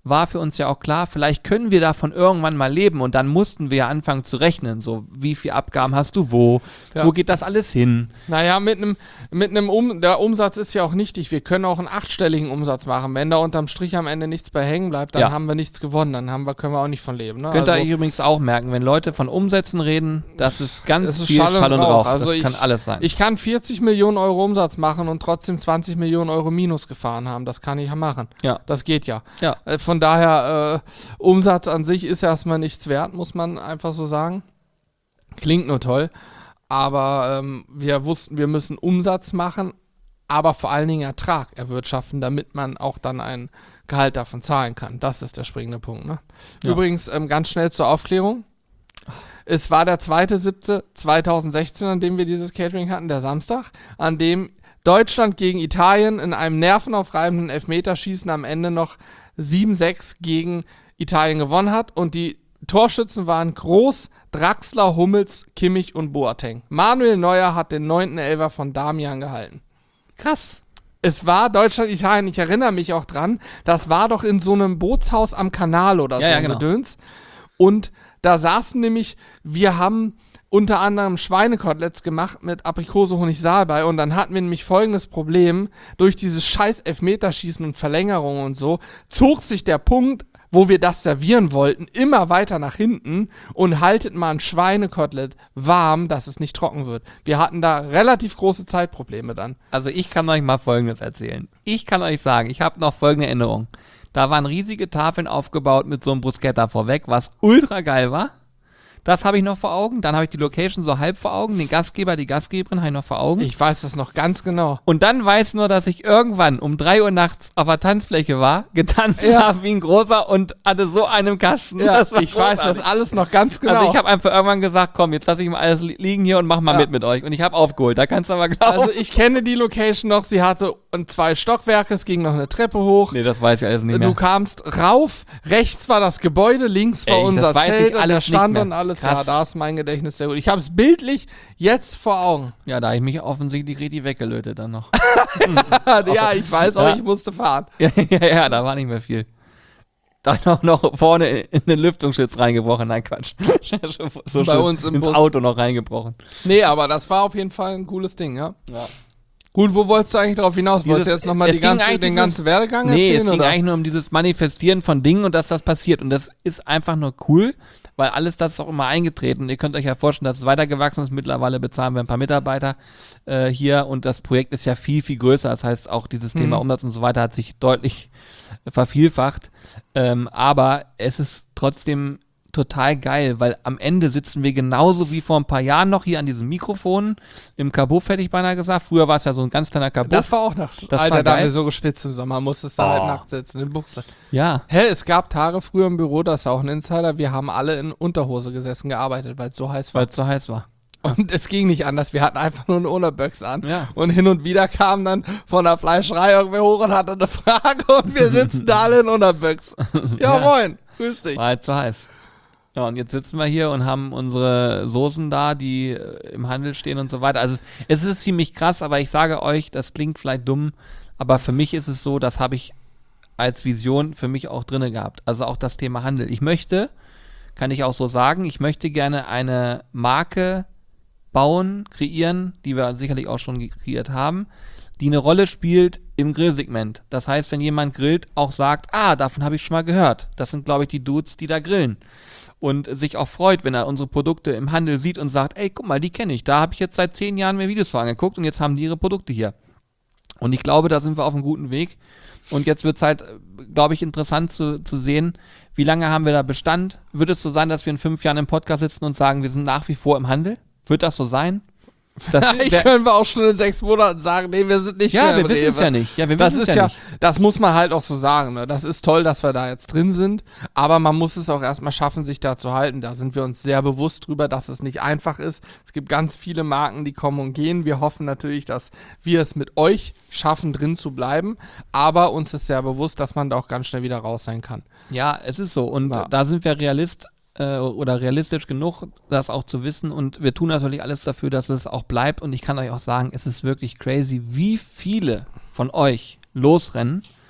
war für uns ja auch klar, vielleicht können wir davon irgendwann mal leben und dann mussten wir ja anfangen zu rechnen, so wie viel Abgaben hast du wo, Ja. wo geht das alles hin? Naja, mit einem, mit einem um, der Umsatz ist ja auch nichtig. Wir können auch einen achtstelligen Umsatz machen. Wenn da unterm Strich am Ende nichts bei hängen bleibt, dann Ja. haben wir nichts gewonnen. Dann haben wir, können wir auch nicht von leben. Ne? Könnt ihr Also, euch übrigens auch merken, wenn Leute von Umsätzen reden, das ist ganz Das ist viel Schall und Schall und Rauch. Rauch. Also das ich- kann alles sein. ich kann vierzig Millionen Euro Umsatz machen und trotzdem zwanzig Millionen Euro Minus gefahren haben. Das kann ich ja machen. ja, Das geht ja. ja. Äh, Von daher, äh, Umsatz an sich ist erstmal nichts wert, muss man einfach so sagen. Klingt nur toll. Aber ähm, wir wussten, wir müssen Umsatz machen, aber vor allen Dingen Ertrag erwirtschaften, damit man auch dann ein Gehalt davon zahlen kann. Das ist der springende Punkt. Ne? Ja. Übrigens, ähm, ganz schnell zur Aufklärung. Es war der zweite siebte zweitausendsechzehn, an dem wir dieses Catering hatten, der Samstag, an dem Deutschland gegen Italien in einem nervenaufreibenden Elfmeterschießen am Ende noch sieben sechs gegen Italien gewonnen hat und die Torschützen waren Groß, Draxler, Hummels, Kimmich und Boateng. Manuel Neuer hat den neunten Elfer von Damian gehalten. Krass. Es war Deutschland-Italien, ich erinnere mich auch dran, das war doch in so einem Bootshaus am Kanal oder Ja, so ja, ein genau. Gedöns. Und da saßen nämlich, wir haben unter anderem Schweinekoteletts gemacht mit Aprikose, Honig, Salbei und dann hatten wir nämlich folgendes Problem, durch dieses scheiß Elfmeterschießen und Verlängerung und so, zog sich der Punkt, wo wir das servieren wollten, immer weiter nach hinten und haltet mal ein Schweinekotelett warm, dass es nicht trocken wird. Wir hatten da relativ große Zeitprobleme dann. Also ich kann euch mal Folgendes erzählen. Ich kann euch sagen, ich habe noch folgende Erinnerung. Da waren riesige Tafeln aufgebaut mit so einem Bruschetta vorweg, was ultra geil war. Das habe ich noch vor Augen. Dann habe ich die Location so halb vor Augen. Den Gastgeber, die Gastgeberin habe ich noch vor Augen. Ich weiß das noch ganz genau. Und dann weiß nur, dass ich irgendwann um drei Uhr nachts auf der Tanzfläche war, getanzt Ja. habe wie ein Großer und hatte so einen Kasten. Ja, Das war ich weiß großartig. das alles noch ganz genau. Also ich habe einfach irgendwann gesagt, komm, jetzt lasse ich mal alles li- liegen hier und mach mal Ja. mit mit euch. Und ich habe aufgeholt, da kannst du aber glauben. Also ich kenne die Location noch, sie hatte zwei Stockwerke, es ging noch eine Treppe hoch. nee, das weiß ich alles nicht mehr. Du kamst rauf, rechts war das Gebäude, links war Ey, das unser weiß ich Zelt und alles der nicht Stand mehr. und alles. Krass. Ja, da ist mein Gedächtnis sehr gut. Ich habe es bildlich jetzt vor Augen. ja, da habe ich mich offensichtlich richtig weggelötet dann noch. Ja, ich weiß auch, Ja. ich musste fahren. ja, ja, ja, da war nicht mehr viel. Da hab ich noch, noch vorne in den Lüftungsschutz reingebrochen. Nein, Quatsch. so Bei schön uns im ins Bus. Auto noch reingebrochen. Nee, aber das war auf jeden Fall ein cooles Ding, ja. Ja. Gut, wo wolltest du eigentlich drauf hinaus? Wolltest du Dieses- jetzt nochmal es die ging ganze, eigentlich den dieses- ganzen Werdegang Nee, erzählen? es ging oder? eigentlich nur um dieses Manifestieren von Dingen und dass das passiert. Und das ist einfach nur cool, weil alles das ist auch immer eingetreten. Und ihr könnt euch ja vorstellen, dass es weitergewachsen ist. Mittlerweile bezahlen wir ein paar Mitarbeiter äh, hier und das Projekt ist ja viel, viel größer. Das heißt, auch dieses Mhm. Thema Umsatz und so weiter hat sich deutlich äh, vervielfacht. Ähm, aber es ist trotzdem total geil, weil am Ende sitzen wir genauso wie vor ein paar Jahren noch hier an diesem Mikrofon im Kabuff, hätte ich beinahe gesagt. Früher war es ja so ein ganz kleiner Kabuff. Das war auch noch. Das Alter, war da haben geil. wir so geschwitzt im Sommer, musstest du halt Oh. nackt sitzen in Buchse. Ja. Hä, es gab Tage früher im Büro, das ist auch ein Insider, wir haben alle in Unterhose gesessen, gearbeitet, weil es so heiß war. Weil es so heiß war. Und es ging nicht anders, wir hatten einfach nur eine Unterböcks an. Ja. Und hin und wieder kam dann von der Fleischerei irgendwer hoch und hatte eine Frage und wir sitzen da alle in Unterböcks. Ja, Ja. moin, grüß dich. War halt zu heiß. Ja, und jetzt sitzen wir hier und haben unsere Soßen da, die äh, im Handel stehen und so weiter. Also es, es ist ziemlich krass, aber ich sage euch, das klingt vielleicht dumm, aber für mich ist es so, das habe ich als Vision für mich auch drinne gehabt. Also auch das Thema Handel. Ich möchte, kann ich auch so sagen, ich möchte gerne eine Marke bauen, kreieren, die wir sicherlich auch schon ge- kreiert haben, die eine Rolle spielt im Grillsegment. Das heißt, wenn jemand grillt, auch sagt, ah, davon habe ich schon mal gehört. Das sind, glaube ich, die Dudes, die da grillen. Und sich auch freut, wenn er unsere Produkte im Handel sieht und sagt, ey, guck mal, die kenne ich. Da habe ich jetzt seit zehn Jahren mehr Videos von angeguckt und jetzt haben die ihre Produkte hier. Und ich glaube, da sind wir auf einem guten Weg. Und jetzt wird es halt, glaube ich, interessant zu, zu sehen, wie lange haben wir da Bestand? Wird es so sein, dass wir in fünf Jahren im Podcast sitzen und sagen, wir sind nach wie vor im Handel? Wird das so sein? Das Ich wär- können wir auch schon in sechs Monaten sagen, nee, wir sind nicht ja, mehr wir im wissen es Rewe. ja nicht. Ja, wir Das wissen es ist ja, ja, nicht. das muss man halt auch so sagen. Ne? Das ist toll, dass wir da jetzt drin sind, aber man muss es auch erstmal schaffen, sich da zu halten. Da sind wir uns sehr bewusst drüber, dass es nicht einfach ist. Es gibt ganz viele Marken, die kommen und gehen. Wir hoffen natürlich, dass wir es mit euch schaffen, drin zu bleiben, aber uns ist sehr bewusst, dass man da auch ganz schnell wieder raus sein kann. Ja, es ist so. Und Ja. da sind wir Realist äh, oder realistisch genug, das auch zu wissen. Und wir tun natürlich alles dafür, dass es auch bleibt. Und ich kann euch auch sagen, es ist wirklich crazy, wie viele von euch losrennen,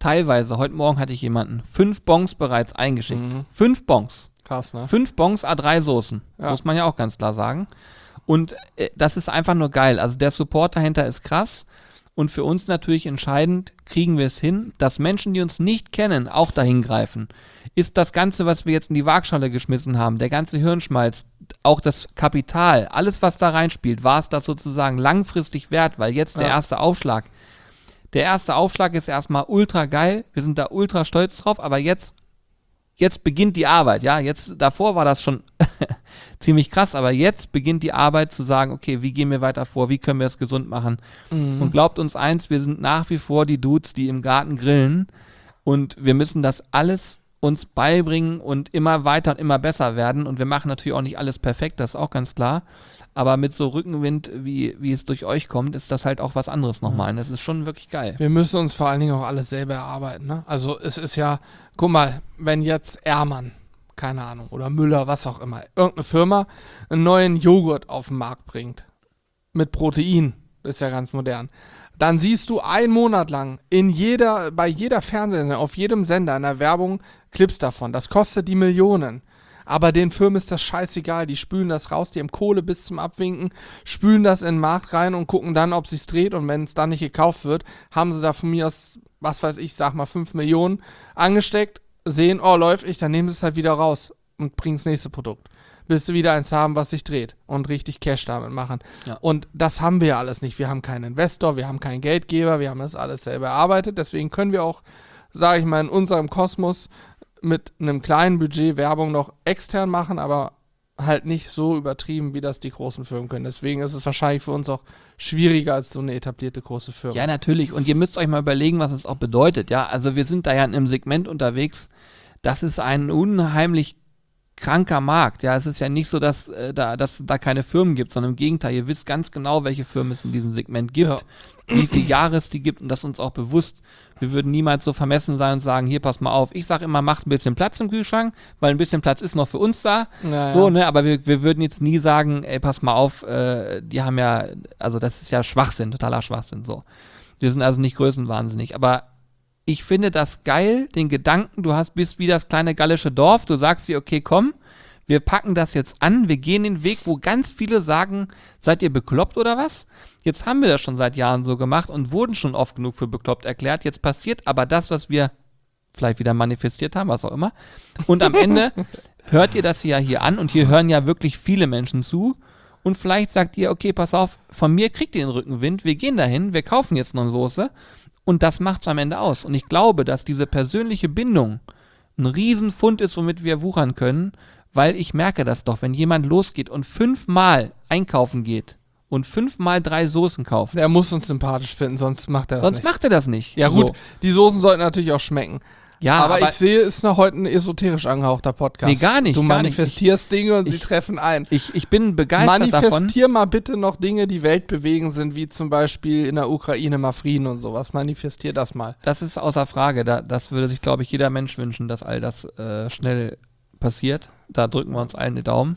teilweise, heute Morgen hatte ich jemanden, fünf Bons bereits eingeschickt. Mhm. Fünf Bons. Krass, ne? Fünf Bons A drei Soßen. Ja. Muss man ja auch ganz klar sagen. Und äh, das ist einfach nur geil. Also der Support dahinter ist krass. Und für uns natürlich entscheidend, kriegen wir es hin, dass Menschen, die uns nicht kennen, auch dahin greifen. Ist das Ganze, was wir jetzt in die Waagschale geschmissen haben, der ganze Hirnschmalz, auch das Kapital, alles, was da reinspielt, war es das sozusagen langfristig wert, weil jetzt der Ja. erste Aufschlag, der erste Aufschlag ist erstmal ultra geil, wir sind da ultra stolz drauf, aber jetzt, jetzt beginnt die Arbeit, ja, jetzt, davor war das schon ziemlich krass, aber jetzt beginnt die Arbeit zu sagen, okay, wie gehen wir weiter vor, wie können wir es gesund machen? Mhm. Und glaubt uns eins, wir sind nach wie vor die Dudes, die im Garten grillen und wir müssen das alles uns beibringen und immer weiter und immer besser werden und wir machen natürlich auch nicht alles perfekt, das ist auch ganz klar, aber mit so Rückenwind, wie, wie es durch euch kommt, ist das halt auch was anderes nochmal und das ist schon wirklich geil. Wir müssen uns vor allen Dingen auch alles selber erarbeiten, ne? Also es ist ja, guck mal, wenn jetzt Ehrmann, keine Ahnung, oder Müller, was auch immer, irgendeine Firma einen neuen Joghurt auf den Markt bringt, mit Protein, ist ja ganz modern, dann siehst du einen Monat lang in jeder, bei jeder Fernsehsendung, auf jedem Sender in der Werbung Clips davon. Das kostet die Millionen. Aber den Firmen ist das scheißegal. Die spülen das raus, die haben Kohle bis zum Abwinken, spülen das in den Markt rein und gucken dann, ob sich's dreht. Und wenn es dann nicht gekauft wird, haben sie da von mir aus, was weiß ich, sag mal fünf Millionen angesteckt, sehen, oh, läuft nicht, dann nehmen sie es halt wieder raus und bringen das nächste Produkt. Bis sie wieder eins haben, was sich dreht und richtig Cash damit machen. Ja. Und das haben wir ja alles nicht. Wir haben keinen Investor, wir haben keinen Geldgeber, wir haben das alles selber erarbeitet. Deswegen können wir auch, sage ich mal, in unserem Kosmos mit einem kleinen Budget Werbung noch extern machen, aber halt nicht so übertrieben, wie das die großen Firmen können. Deswegen ist es wahrscheinlich für uns auch schwieriger als so eine etablierte große Firma. Ja, natürlich. Und ihr müsst euch mal überlegen, was es auch bedeutet. Ja, also wir sind da ja in einem Segment unterwegs. Das ist ein unheimlich kranker Markt. Ja, es ist ja nicht so, dass äh, da, dass da keine Firmen gibt, sondern im Gegenteil, ihr wisst ganz genau, welche Firmen es in diesem Segment gibt, Ja. wie viele Jahre es die gibt und das ist uns auch bewusst. Wir würden niemals so vermessen sein und sagen, hier, pass mal auf. Ich sage immer, macht ein bisschen Platz im Kühlschrank, weil ein bisschen Platz ist noch für uns da. Ja, So, ja. ne, aber wir, wir würden jetzt nie sagen, ey, pass mal auf, äh, die haben ja, also das ist ja Schwachsinn, totaler Schwachsinn, so. Wir sind also nicht größenwahnsinnig, aber ich finde das geil, den Gedanken, du hast, bist wie das kleine gallische Dorf, du sagst dir, okay, komm, wir packen das jetzt an, wir gehen den Weg, wo ganz viele sagen, seid ihr bekloppt oder was? Jetzt haben wir das schon seit Jahren so gemacht und wurden schon oft genug für bekloppt erklärt, jetzt passiert aber das, was wir vielleicht wieder manifestiert haben, was auch immer. Und am Ende hört ihr das ja hier an und hier hören ja wirklich viele Menschen zu und vielleicht sagt ihr, okay, pass auf, von mir kriegt ihr den Rückenwind, wir gehen dahin, wir kaufen jetzt noch eine Soße und das macht's am Ende aus. Und ich glaube, dass diese persönliche Bindung ein Riesenfund ist, womit wir wuchern können, weil ich merke das doch, wenn jemand losgeht und fünfmal einkaufen geht und fünfmal drei Soßen kauft, Der muss uns sympathisch finden, sonst macht er das sonst nicht. macht er das nicht. Ja gut, So. die Soßen sollten natürlich auch schmecken. Ja, aber, aber ich sehe, es ist noch heute ein esoterisch angehauchter Podcast. Nee, gar nicht, Du gar nicht. manifestierst Dinge und sie ich- treffen ein. ich, ich bin begeistert davon. Manifestier mal bitte noch Dinge, die weltbewegend sind, wie zum Beispiel in der Ukraine mal Frieden und sowas. Manifestier das mal. Das ist außer Frage. Da, das würde sich, glaube ich, jeder Mensch wünschen, dass all das äh, schnell passiert. Da drücken wir uns allen die Daumen.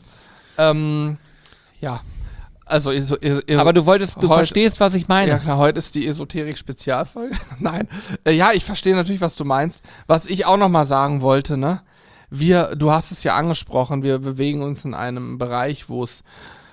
Ähm, ja. Also, eso, eso, eso, Aber du wolltest, du heute- verstehst, was ich meine. Ja klar, heute ist die Esoterik-Spezialfolge. Nein. Äh, ja, ich verstehe natürlich, was du meinst. Was ich auch nochmal sagen wollte, ne? Wir, du hast es ja angesprochen, wir bewegen uns in einem Bereich, wo es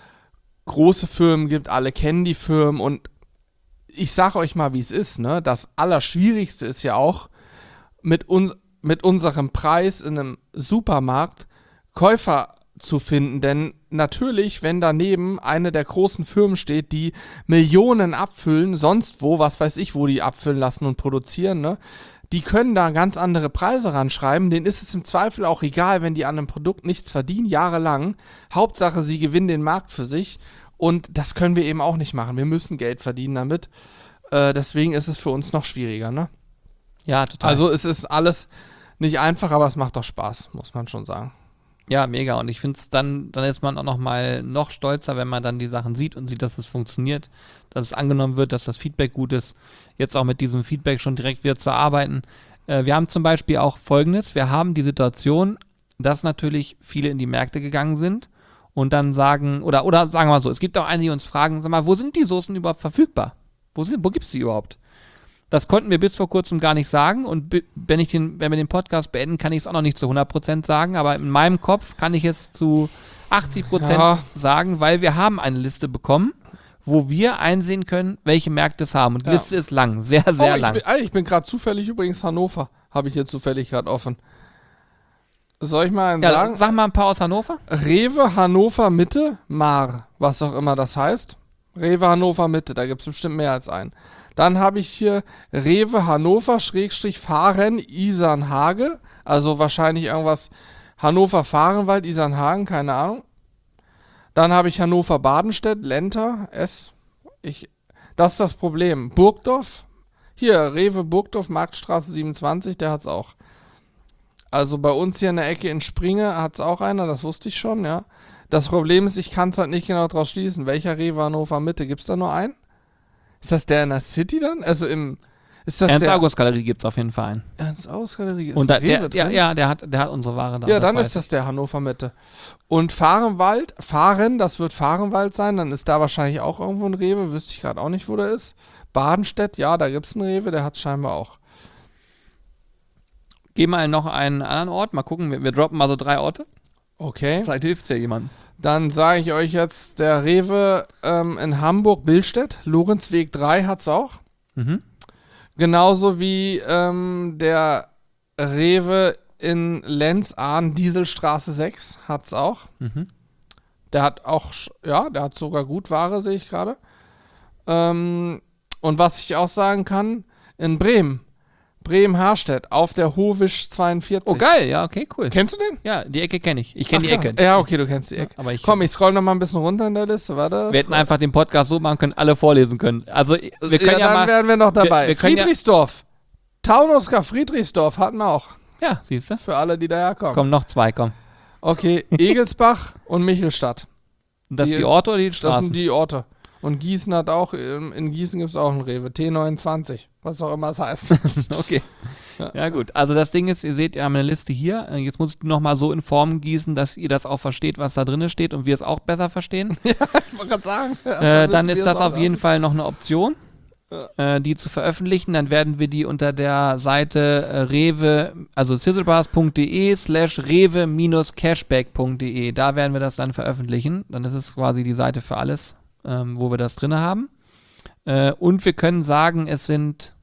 große Firmen gibt, alle kennen die Firmen und ich sag euch mal, wie es ist, ne? Das Allerschwierigste ist ja auch, mit, uns, mit unserem Preis in einem Supermarkt Käufer zu finden, denn natürlich, wenn daneben eine der großen Firmen steht, die Millionen abfüllen, sonst wo, was weiß ich, wo die abfüllen lassen und produzieren, ne, die können da ganz andere Preise ranschreiben, denen ist es im Zweifel auch egal, wenn die an einem Produkt nichts verdienen, jahrelang, Hauptsache, sie gewinnen den Markt für sich und das können wir eben auch nicht machen, wir müssen Geld verdienen damit, äh, deswegen ist es für uns noch schwieriger, ne? Ja, total. Also es ist alles nicht einfach, aber es macht doch Spaß, muss man schon sagen. Ja, mega. Und ich finde es dann, dann ist man auch noch mal noch stolzer, wenn man dann die Sachen sieht und sieht, dass es funktioniert, dass es angenommen wird, dass das Feedback gut ist. Jetzt auch mit diesem Feedback schon direkt wieder zu arbeiten. Äh, wir haben zum Beispiel auch Folgendes. Wir haben die Situation, dass natürlich viele in die Märkte gegangen sind und dann sagen, oder, oder sagen wir mal so, es gibt auch einige, die uns fragen, sag mal, wo sind die Soßen überhaupt verfügbar? Wo, sind, wo gibt es die überhaupt? Das konnten wir bis vor kurzem gar nicht sagen und bi- wenn, ich den, wenn wir den Podcast beenden, kann ich es auch noch nicht zu hundert Prozent sagen, aber in meinem Kopf kann ich es zu achtzig Prozent Ja. sagen, weil wir haben eine Liste bekommen, wo wir einsehen können, welche Märkte es haben. Und die Ja. Liste ist lang, sehr, sehr oh, ich lang. bin, ey, ich bin gerade zufällig übrigens Hannover. Habe ich jetzt zufällig gerade offen. Soll ich mal einen Ja, sagen? sag mal ein paar aus Hannover. Rewe Hannover Mitte, Mar, was auch immer das heißt. Rewe Hannover Mitte, da gibt es bestimmt mehr als einen. Dann habe ich hier Rewe Hannover Schrägstrich Fahren Isernhage, also wahrscheinlich irgendwas Hannover Fahrenwald, Isernhagen, keine Ahnung. Dann habe ich Hannover Badenstedt, Lenter, S. Ich, das ist das Problem. Burgdorf, hier Rewe Burgdorf, Marktstraße siebenundzwanzig, der hat's auch. Also bei uns hier in der Ecke in Springe hat es auch einer, das wusste ich schon, ja. Das Problem ist, ich kann es halt nicht genau draus schließen. Welcher Rewe Hannover Mitte? Gibt es da nur einen? Ist das der in der City dann? Also im... Ist das der... Ernst-August-Galerie gibt es auf jeden Fall einen. Ernst-August-Galerie? Ist Und da, ein Rewe der, ja, drin? ja der, hat, der hat unsere Ware da. Ja, dann weiß ist das der Hannover Mitte. Und Fahrenwald, Fahren, das wird Fahrenwald sein, dann ist da wahrscheinlich auch irgendwo ein Rewe, wüsste ich gerade auch nicht, wo der ist. Badenstedt, ja, da gibt es einen Rewe, der hat scheinbar auch. Geh mal noch einen anderen Ort, mal gucken, wir, wir droppen mal so drei Orte. Okay. Vielleicht hilft es ja jemandem. Dann sage ich euch jetzt, der Rewe ähm, in Hamburg-Billstedt, Lorenzweg drei hat's auch. Mhm. Genauso wie ähm, der Rewe in Lenzahn, Dieselstraße sechs, hat's auch. Mhm. Der hat auch, sch- ja, der hat sogar gut Ware, sehe ich gerade. Ähm, und was ich auch sagen kann, in Bremen, Bremen-Harstedt, auf der Hovisch zweiundvierzig. Oh, geil, ja, okay, cool. Kennst du den? Ja, die Ecke kenne ich. Ich kenne die Ach, Ecke. Ja, ja, okay, du kennst die Ecke. Aber ich, Komm, ich scroll noch mal ein bisschen runter in der Liste, warte. wir hätten einfach den Podcast so machen können, alle vorlesen können. Also, wir können ja, dann mal. wären wir noch dabei. wir- wir können ja- Friedrichsdorf. Taunusgar Friedrichsdorf hatten wir auch. Ja, siehst du? Für alle, die daherkommen. Komm, noch zwei, komm. Okay, Egelsbach und Michelstadt. Das Die- ist die Orte oder die Das Straßen? sind die Orte. Und Gießen hat auch, ähm, in Gießen gibt es auch einen Rewe. T neunundzwanzig, was auch immer es heißt. Okay. Ja. gut. Also das Ding ist, ihr seht, wir haben eine Liste hier. Äh, Jetzt muss ich die nochmal so in Form gießen, dass ihr das auch versteht, was da drin steht und wir es auch besser verstehen. Ich wollte gerade sagen. äh, dann ist das auf jeden Fall noch eine Option, äh, die zu veröffentlichen. Dann werden wir die unter der Seite äh, rewe, also sizzlebars.de slash rewe-cashback.de, da werden wir das dann veröffentlichen. Dann ist es quasi die Seite für alles, ähm, wo wir das drin haben. Äh, und wir können sagen, es sind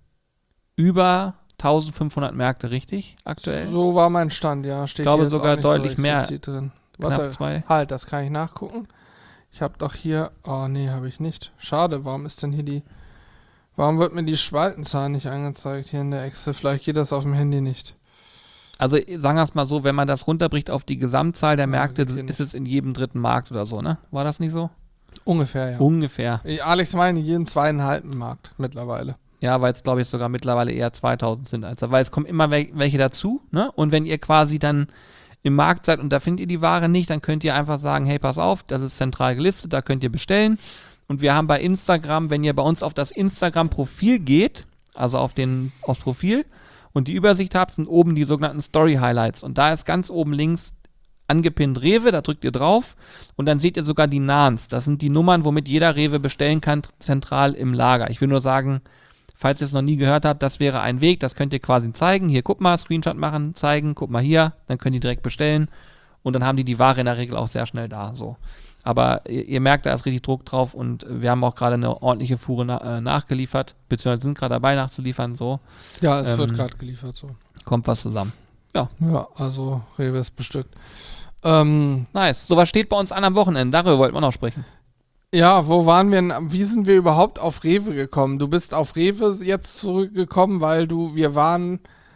über eintausendfünfhundert Märkte, richtig, aktuell? So war mein Stand, ja. Steht Ich glaube hier jetzt sogar auch nicht deutlich so mehr. explizit drin. Knapp Warte, zwei. halt, das kann ich nachgucken. Ich habe doch hier, oh nee, habe ich nicht. Schade, warum ist denn hier die, warum wird mir die Spaltenzahl nicht angezeigt hier in der Excel? Vielleicht geht das auf dem Handy nicht. Also sagen wir es mal so, wenn man das runterbricht auf die Gesamtzahl der Märkte, geht hier ist es in jedem dritten Markt oder so, ne? War das nicht so? Ungefähr, ja. Ungefähr. Ich- Alex meine in jedem zweieinhalben Markt mittlerweile. Ja, weil es glaube ich sogar mittlerweile eher zweitausend sind. Als, weil es kommen immer wel welche dazu, ne? Und wenn ihr quasi dann im Markt seid und da findet ihr die Ware nicht, dann könnt ihr einfach sagen, hey, pass auf, das ist zentral gelistet, da könnt ihr bestellen. Und wir haben bei Instagram, wenn ihr bei uns auf das Instagram-Profil geht, also auf den, aufs Profil und die Übersicht habt, sind oben die sogenannten Story-Highlights. Und da ist ganz oben links angepinnt Rewe, da drückt ihr drauf und dann seht ihr sogar die Nans. Das sind die Nummern, womit jeder Rewe bestellen kann, zentral im Lager. Ich will nur sagen, falls ihr es noch nie gehört habt, das wäre ein Weg, das könnt ihr quasi zeigen. Hier, guck mal, Screenshot machen, zeigen, guck mal hier, dann könnt ihr direkt bestellen und dann haben die die Ware in der Regel auch sehr schnell da. So. Aber ihr, ihr merkt, da ist richtig Druck drauf und wir haben auch gerade eine ordentliche Fuhre na, äh, nachgeliefert, beziehungsweise sind gerade dabei nachzuliefern, so. Ja, es Ähm, wird gerade geliefert so. Kommt was zusammen. Ja, also Rewe ist bestückt. Ähm, Nice. So was steht bei uns an am Wochenende, darüber wollten wir noch sprechen. ja, wo waren wir denn, wie sind wir überhaupt auf Rewe gekommen? Du bist auf Rewe jetzt zurückgekommen, weil du, wir waren,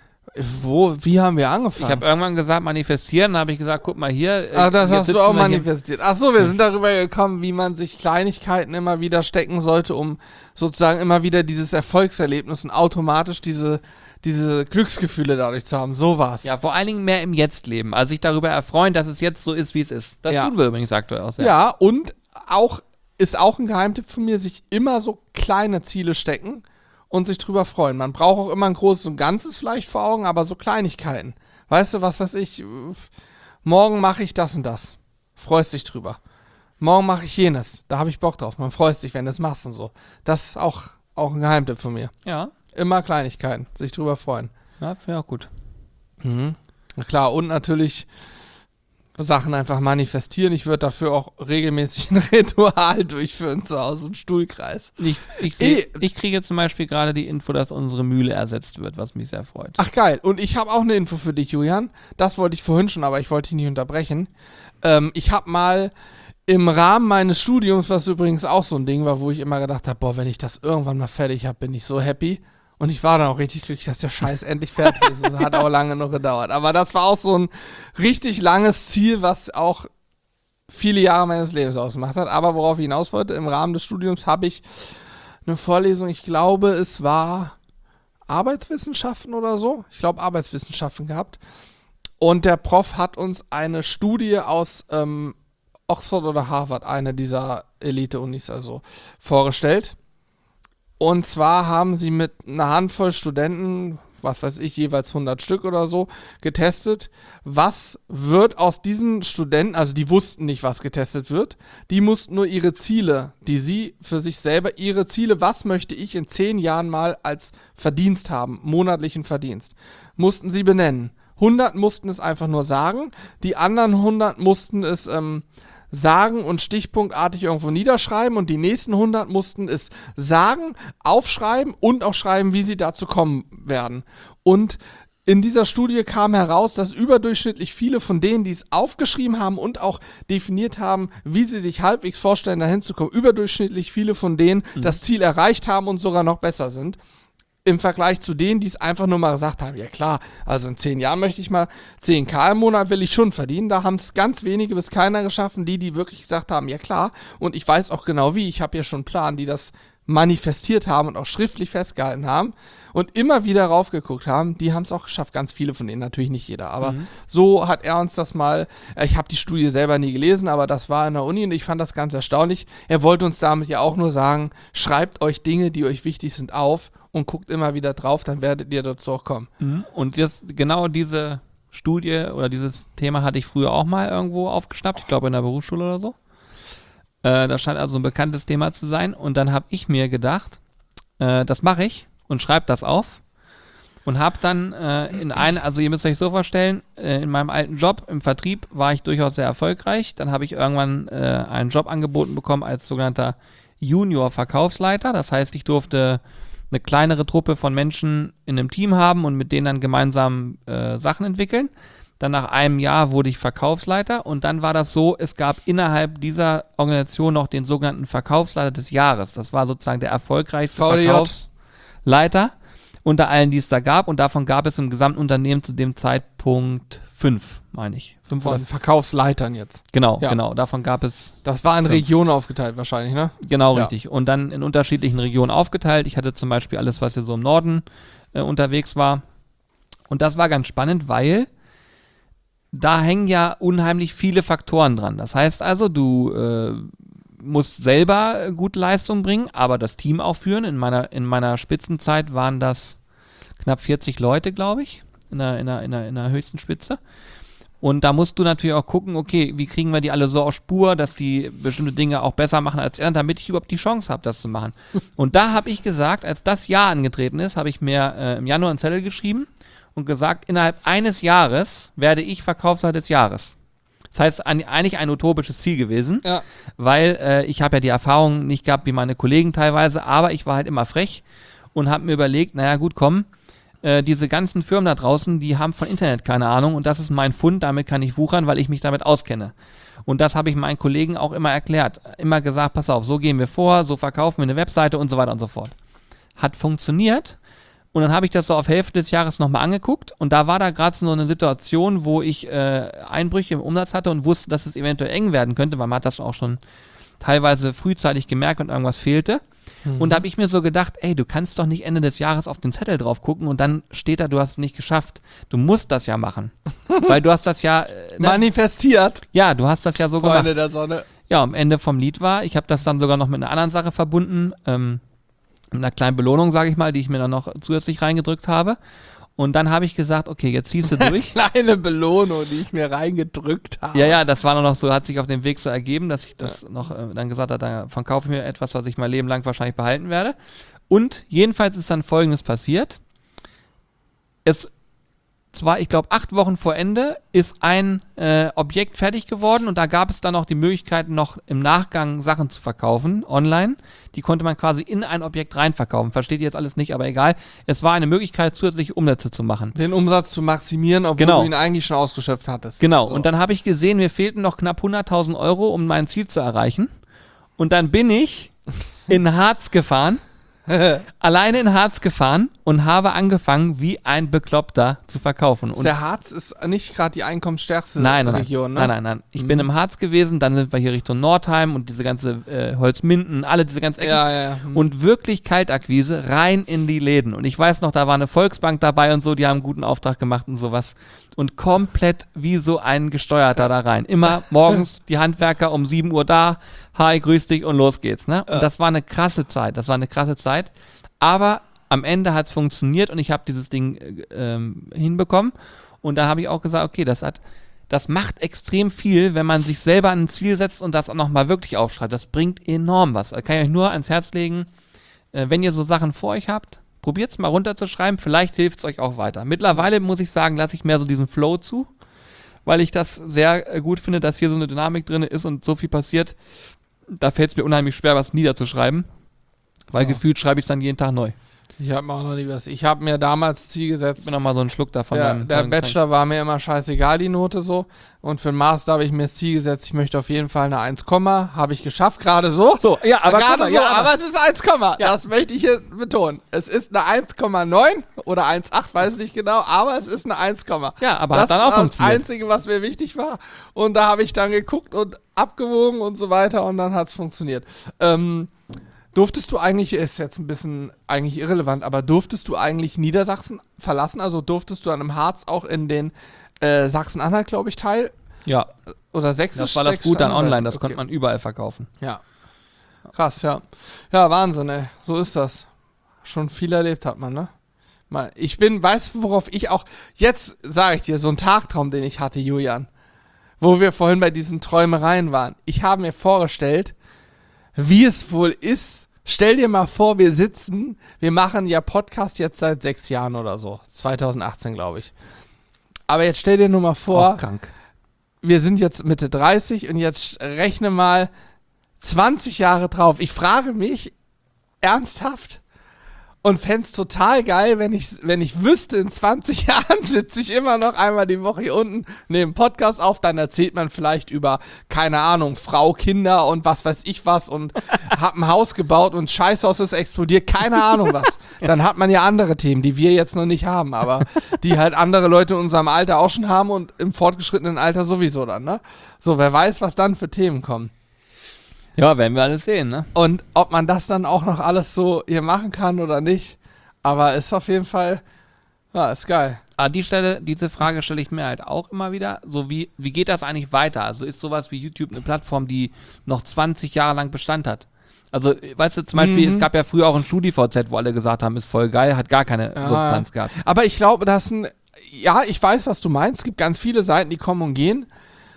wo, wie haben wir Ich angefangen? habe irgendwann gesagt, manifestieren, dann habe ich gesagt, guck mal hier. äh, Ach, das jetzt hast du sitzen auch wir hier- manifestiert. Ach so, wir sind darüber gekommen, wie man sich Kleinigkeiten immer wieder stecken sollte, um sozusagen immer wieder dieses Erfolgserlebnis und automatisch diese, diese Glücksgefühle dadurch zu haben. So war's. Ja, vor allen Dingen mehr im Jetzt leben. Also sich darüber erfreuen, dass es jetzt so ist, wie es ist. Das Ja. tun wir übrigens aktuell auch sehr. Ja, und auch ist auch ein Geheimtipp von mir, sich immer so kleine Ziele stecken und sich drüber freuen. Man braucht auch immer ein großes und Ganzes vielleicht vor Augen, aber so Kleinigkeiten. Weißt du, was weiß ich, äh, morgen mache ich das und das. Freust dich drüber. Morgen mache ich jenes. Da habe ich Bock drauf. Man freut sich, wenn du es machst und so. Das ist auch, auch ein Geheimtipp von mir. Ja. Immer Kleinigkeiten, sich drüber freuen. Ja, finde ich auch gut. Mhm. Na klar, und natürlich Sachen einfach manifestieren. Ich würde dafür auch regelmäßig ein Ritual durchführen zu Hause, einen Stuhlkreis. Ich, ich, seh, ich kriege zum Beispiel gerade die Info, dass unsere Mühle ersetzt wird, was mich sehr freut. Ach geil, und ich habe auch eine Info für dich, Julian. Das wollte ich vorhin schon, aber ich wollte dich nicht unterbrechen. Ähm, ich habe mal im Rahmen meines Studiums, was übrigens auch so ein Ding war, wo ich immer gedacht habe, boah, wenn ich das irgendwann mal fertig habe, bin ich so happy. Und ich war dann auch richtig glücklich, dass der Scheiß endlich fertig ist. Und hat auch lange noch gedauert. Aber das war auch so ein richtig langes Ziel, was auch viele Jahre meines Lebens ausgemacht hat. Aber worauf ich hinaus wollte, im Rahmen des Studiums habe ich eine Vorlesung, ich glaube, es war Arbeitswissenschaften oder so. Ich glaube, Arbeitswissenschaften gehabt. Und der Prof hat uns eine Studie aus ähm, Oxford oder Harvard, eine dieser Elite-Unis also, vorgestellt. Und zwar haben sie mit einer Handvoll Studenten, was weiß ich, jeweils hundert Stück oder so, getestet, was wird aus diesen Studenten, also die wussten nicht, was getestet wird, die mussten nur ihre Ziele, die sie für sich selber, ihre Ziele, was möchte ich in zehn Jahren mal als Verdienst haben, monatlichen Verdienst, mussten sie benennen. hundert mussten es einfach nur sagen, die anderen hundert mussten es ähm, sagen und stichpunktartig irgendwo niederschreiben und die nächsten hundert mussten es sagen, aufschreiben und auch schreiben, wie sie dazu kommen werden. Und in dieser Studie kam heraus, dass überdurchschnittlich viele von denen, die es aufgeschrieben haben und auch definiert haben, wie sie sich halbwegs vorstellen, dahin zu kommen, überdurchschnittlich viele von denen mhm. das Ziel erreicht haben und sogar noch besser sind. Im Vergleich zu denen, die es einfach nur mal gesagt haben, ja klar, also in zehn Jahren möchte ich mal zehn K im Monat will ich schon verdienen. Da haben es ganz wenige bis keiner geschaffen, die, die wirklich gesagt haben, ja klar, und ich weiß auch genau wie, ich habe ja schon einen Plan, die das manifestiert haben und auch schriftlich festgehalten haben und immer wieder raufgeguckt haben, die haben es auch geschafft, ganz viele von denen, natürlich nicht jeder, aber mhm. so hat er uns das mal, ich habe die Studie selber nie gelesen, aber das war in der Uni und ich fand das ganz erstaunlich. Er wollte uns damit ja auch nur sagen, schreibt euch Dinge, die euch wichtig sind, auf und guckt immer wieder drauf, dann werdet ihr dazu auch kommen. Und das, genau diese Studie oder dieses Thema hatte ich früher auch mal irgendwo aufgeschnappt, ich glaube in der Berufsschule oder so. Äh, das scheint also ein bekanntes Thema zu sein. Und dann habe ich mir gedacht, äh, das mache ich und schreibe das auf. Und habe dann äh, in einem, also ihr müsst euch so vorstellen, äh, in meinem alten Job im Vertrieb war ich durchaus sehr erfolgreich. Dann habe ich irgendwann äh, einen Job angeboten bekommen als sogenannter Junior-Verkaufsleiter. Das heißt, ich durfte eine kleinere Truppe von Menschen in einem Team haben und mit denen dann gemeinsam äh, Sachen entwickeln. Dann nach einem Jahr wurde ich Verkaufsleiter und dann war das so, es gab innerhalb dieser Organisation noch den sogenannten Verkaufsleiter des Jahres. Das war sozusagen der erfolgreichste V D J. Verkaufsleiter unter allen, die es da gab und davon gab es im gesamten Unternehmen zu dem Zeitpunkt fünf, meine ich. Fünf Von oder Verkaufsleitern jetzt. Genau, Ja. genau. Davon gab es Das war in fünf. Regionen aufgeteilt wahrscheinlich, ne? Genau, Ja. richtig. Und dann in unterschiedlichen Regionen aufgeteilt. Ich hatte zum Beispiel alles, was hier so im Norden äh, unterwegs war. Und das war ganz spannend, weil da hängen ja unheimlich viele Faktoren dran. Das heißt also, du äh, musst selber gute Leistung bringen, aber das Team auch führen. In meiner, in meiner Spitzenzeit waren das knapp vierzig Leute, glaube ich, in der, in, der, in, der, in der höchsten Spitze. Und da musst du natürlich auch gucken, okay, wie kriegen wir die alle so auf Spur, dass die bestimmte Dinge auch besser machen als die anderen, damit ich überhaupt die Chance habe, das zu machen. Und da habe ich gesagt, als das Jahr angetreten ist, habe ich mir äh, im Januar einen Zettel geschrieben und gesagt, innerhalb eines Jahres werde ich Verkaufsleiter des Jahres. Das heißt, ein, eigentlich ein utopisches Ziel gewesen, Ja. weil äh, ich habe ja die Erfahrung nicht gehabt wie meine Kollegen teilweise, aber ich war halt immer frech und habe mir überlegt, naja gut, komm, äh, diese ganzen Firmen da draußen, die haben von Internet keine Ahnung und das ist mein Fund, damit kann ich wuchern, weil ich mich damit auskenne. Und das habe ich meinen Kollegen auch immer erklärt, immer gesagt, pass auf, so gehen wir vor, so verkaufen wir eine Webseite und so weiter und so fort. Hat funktioniert. Und dann habe ich das so auf Hälfte des Jahres nochmal angeguckt und da war da gerade so eine Situation, wo ich äh, Einbrüche im Umsatz hatte und wusste, dass es eventuell eng werden könnte, weil man hat das auch schon teilweise frühzeitig gemerkt, wenn irgendwas fehlte. Mhm. Und da habe ich mir so gedacht, ey, du kannst doch nicht Ende des Jahres auf den Zettel drauf gucken und dann steht da, du hast es nicht geschafft. Du musst das ja machen. Weil du hast das ja... Äh, ne? Manifestiert. Ja, du hast das ja so Freunde gemacht. der Sonne. Ja, am Ende vom Lied war, ich habe das dann sogar noch mit einer anderen Sache verbunden, ähm, mit einer kleinen Belohnung, sage ich mal, die ich mir dann noch zusätzlich reingedrückt habe. Und dann habe ich gesagt, okay, jetzt ziehst du durch. Kleine Belohnung, die ich mir reingedrückt habe. Ja, ja, das war noch so, hat sich auf dem Weg so ergeben, dass ich das ja. noch äh, dann gesagt habe, davon kaufe ich mir etwas, was ich mein Leben lang wahrscheinlich behalten werde. Und jedenfalls ist dann Folgendes passiert. Es zwar, ich glaube, acht Wochen vor Ende ist ein äh, Objekt fertig geworden und da gab es dann noch die Möglichkeit, noch im Nachgang Sachen zu verkaufen, online. Die konnte man quasi in ein Objekt reinverkaufen. Versteht ihr jetzt alles nicht, aber egal. Es war eine Möglichkeit, zusätzliche Umsätze zu machen. Den Umsatz zu maximieren, obwohl genau. du ihn eigentlich schon ausgeschöpft hattest. Genau, so. Und dann habe ich gesehen, mir fehlten noch knapp hunderttausend Euro, um mein Ziel zu erreichen. Und dann bin ich in Harz gefahren. alleine in Harz gefahren und habe angefangen, wie ein Bekloppter zu verkaufen. Und der Harz ist nicht gerade die einkommensstärkste nein, nein, Region, nein. ne? Nein, nein, nein. Ich Mhm. bin im Harz gewesen, dann sind wir hier Richtung Nordheim und diese ganze äh, Holzminden, alle diese ganzen Ecken. Ja, ja, ja. Mhm. Und wirklich Kaltakquise rein in die Läden. Und ich weiß noch, da war eine Volksbank dabei und so, die haben einen guten Auftrag gemacht und sowas. Und komplett wie so ein Gesteuerter da rein. Immer morgens die Handwerker um sieben Uhr da, hi, grüß dich und los geht's. Ne? Und Ja. das war eine krasse Zeit, das war eine krasse Zeit. Aber am Ende hat es funktioniert und ich habe dieses Ding äh, ähm, hinbekommen. Und da habe ich auch gesagt, okay, das hat, das macht extrem viel, wenn man sich selber ein Ziel setzt und das auch nochmal wirklich aufschreibt. Das bringt enorm was. Da kann ich euch nur ans Herz legen, äh, wenn ihr so Sachen vor euch habt, probiert es mal runterzuschreiben, vielleicht hilft es euch auch weiter. Mittlerweile muss ich sagen, lasse ich mehr so diesen Flow zu, weil ich das sehr äh, gut finde, dass hier so eine Dynamik drin ist und so viel passiert. Da fällt es mir unheimlich schwer, was niederzuschreiben, weil Ja. gefühlt schreibe ich es dann jeden Tag neu. Ich habe mir auch noch nie was. Ich habe mir damals Ziel Ich gesetzt. bin noch mal so einen Schluck davon. Der, der Bachelor war mir immer scheißegal, die Note so. Und für den Master habe ich mir das Ziel gesetzt, ich möchte auf jeden Fall eine eins, habe ich geschafft, gerade so. So, ja, aber gerade guck mal, so, ja, aber, aber- es ist eins, Ja. das möchte ich hier betonen. Es ist eine eins Komma neun oder eins Komma acht, weiß nicht genau, aber es ist eine eins, Ja, aber das hat dann auch war funktioniert. das Einzige, was mir wichtig war. Und da habe ich dann geguckt und abgewogen und so weiter und dann hat es funktioniert. Ähm, durftest du eigentlich, ist jetzt ein bisschen eigentlich irrelevant, aber durftest du eigentlich Niedersachsen verlassen? Also durftest du dann im Harz auch in den äh, Sachsen-Anhalt, glaube ich, teil? Ja, Oder Sächsisch? das war das Sächsisch Gute an Anhalt? online, das Okay. konnte man überall verkaufen. Ja. Krass, ja. Ja, Wahnsinn, ey. So ist das. Schon viel erlebt hat man, ne? Mal, ich bin, weißt du, worauf ich auch, jetzt sage ich dir, so ein Tagtraum, den ich hatte, Julian, wo wir vorhin bei diesen Träumereien waren. Ich habe mir vorgestellt, wie es wohl ist. Stell dir mal vor, wir sitzen, wir machen ja Podcast jetzt seit sechs Jahren oder so. zwanzig achtzehn, glaube ich. Aber jetzt stell dir nur mal vor, Auch krank. wir sind jetzt Mitte dreißig und jetzt rechne mal zwanzig Jahre drauf. Ich frage mich ernsthaft und fände es total geil, wenn ich, wenn ich wüsste, in zwanzig Jahren sitze ich immer noch einmal die Woche hier unten, nehme einen Podcast auf, dann erzählt man vielleicht über, keine Ahnung, Frau, Kinder und was weiß ich was und hab ein Haus gebaut und Scheißhaus ist explodiert, keine Ahnung was. Dann hat man ja andere Themen, die wir jetzt noch nicht haben, aber die halt andere Leute in unserem Alter auch schon haben und im fortgeschrittenen Alter sowieso dann, ne? So, wer weiß, was dann für Themen kommen. Ja, werden wir alles sehen, ne? Und ob man das dann auch noch alles so hier machen kann oder nicht. Aber ist auf jeden Fall, ja, ist geil. An die Stelle, diese Frage stelle ich mir halt auch immer wieder. So wie, wie geht das eigentlich weiter? Also ist sowas wie YouTube eine Plattform, die noch zwanzig Jahre lang Bestand hat? Also, weißt du, zum Beispiel, Mhm. es gab ja früher auch ein StudiVZ, wo alle gesagt haben, ist voll geil, hat gar keine Ja. Substanz gehabt. Aber ich glaube, dass ein, ja, ich weiß, was du meinst. Es gibt ganz viele Seiten, die kommen und gehen.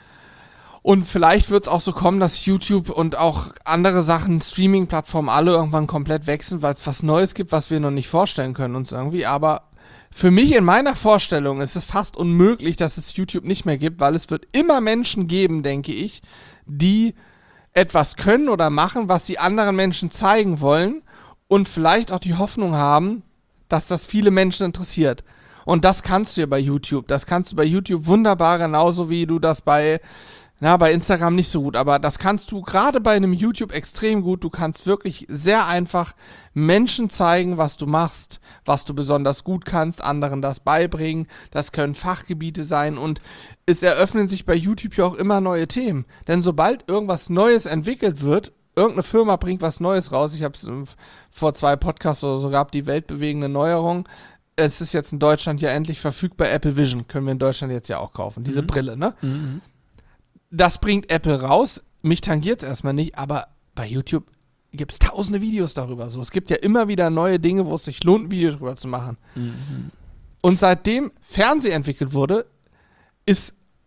Und vielleicht wird es auch so kommen, dass YouTube und auch andere Sachen, Streaming-Plattformen, alle irgendwann komplett wechseln, weil es was Neues gibt, was wir noch nicht vorstellen können uns irgendwie. Aber für mich in meiner Vorstellung ist es fast unmöglich, dass es YouTube nicht mehr gibt, weil es wird immer Menschen geben, denke ich, die etwas können oder machen, was sie anderen Menschen zeigen wollen und vielleicht auch die Hoffnung haben, dass das viele Menschen interessiert. Und das kannst du ja bei YouTube. Das kannst du bei YouTube wunderbar, genauso wie du das bei, na, bei Instagram nicht so gut. Aber das kannst du gerade bei einem YouTube extrem gut. Du kannst wirklich sehr einfach Menschen zeigen, was du machst, was du besonders gut kannst, anderen das beibringen. Das können Fachgebiete sein und es eröffnen sich bei YouTube ja auch immer neue Themen. Denn sobald irgendwas Neues entwickelt wird, irgendeine Firma bringt was Neues raus. Ich habe es vor zwei Podcasts oder so gehabt, die weltbewegende Neuerung. Es ist jetzt in Deutschland ja endlich verfügbar, Apple Vision. Können wir in Deutschland jetzt ja auch kaufen. Diese Mhm. Brille, ne? Mhm. Das bringt Apple raus. Mich tangiert es erstmal nicht, aber bei YouTube gibt es tausende Videos darüber. So, es gibt ja immer wieder neue Dinge, wo es sich lohnt, ein Video darüber zu machen. Mhm. Und seitdem Fernsehen entwickelt wurde, ist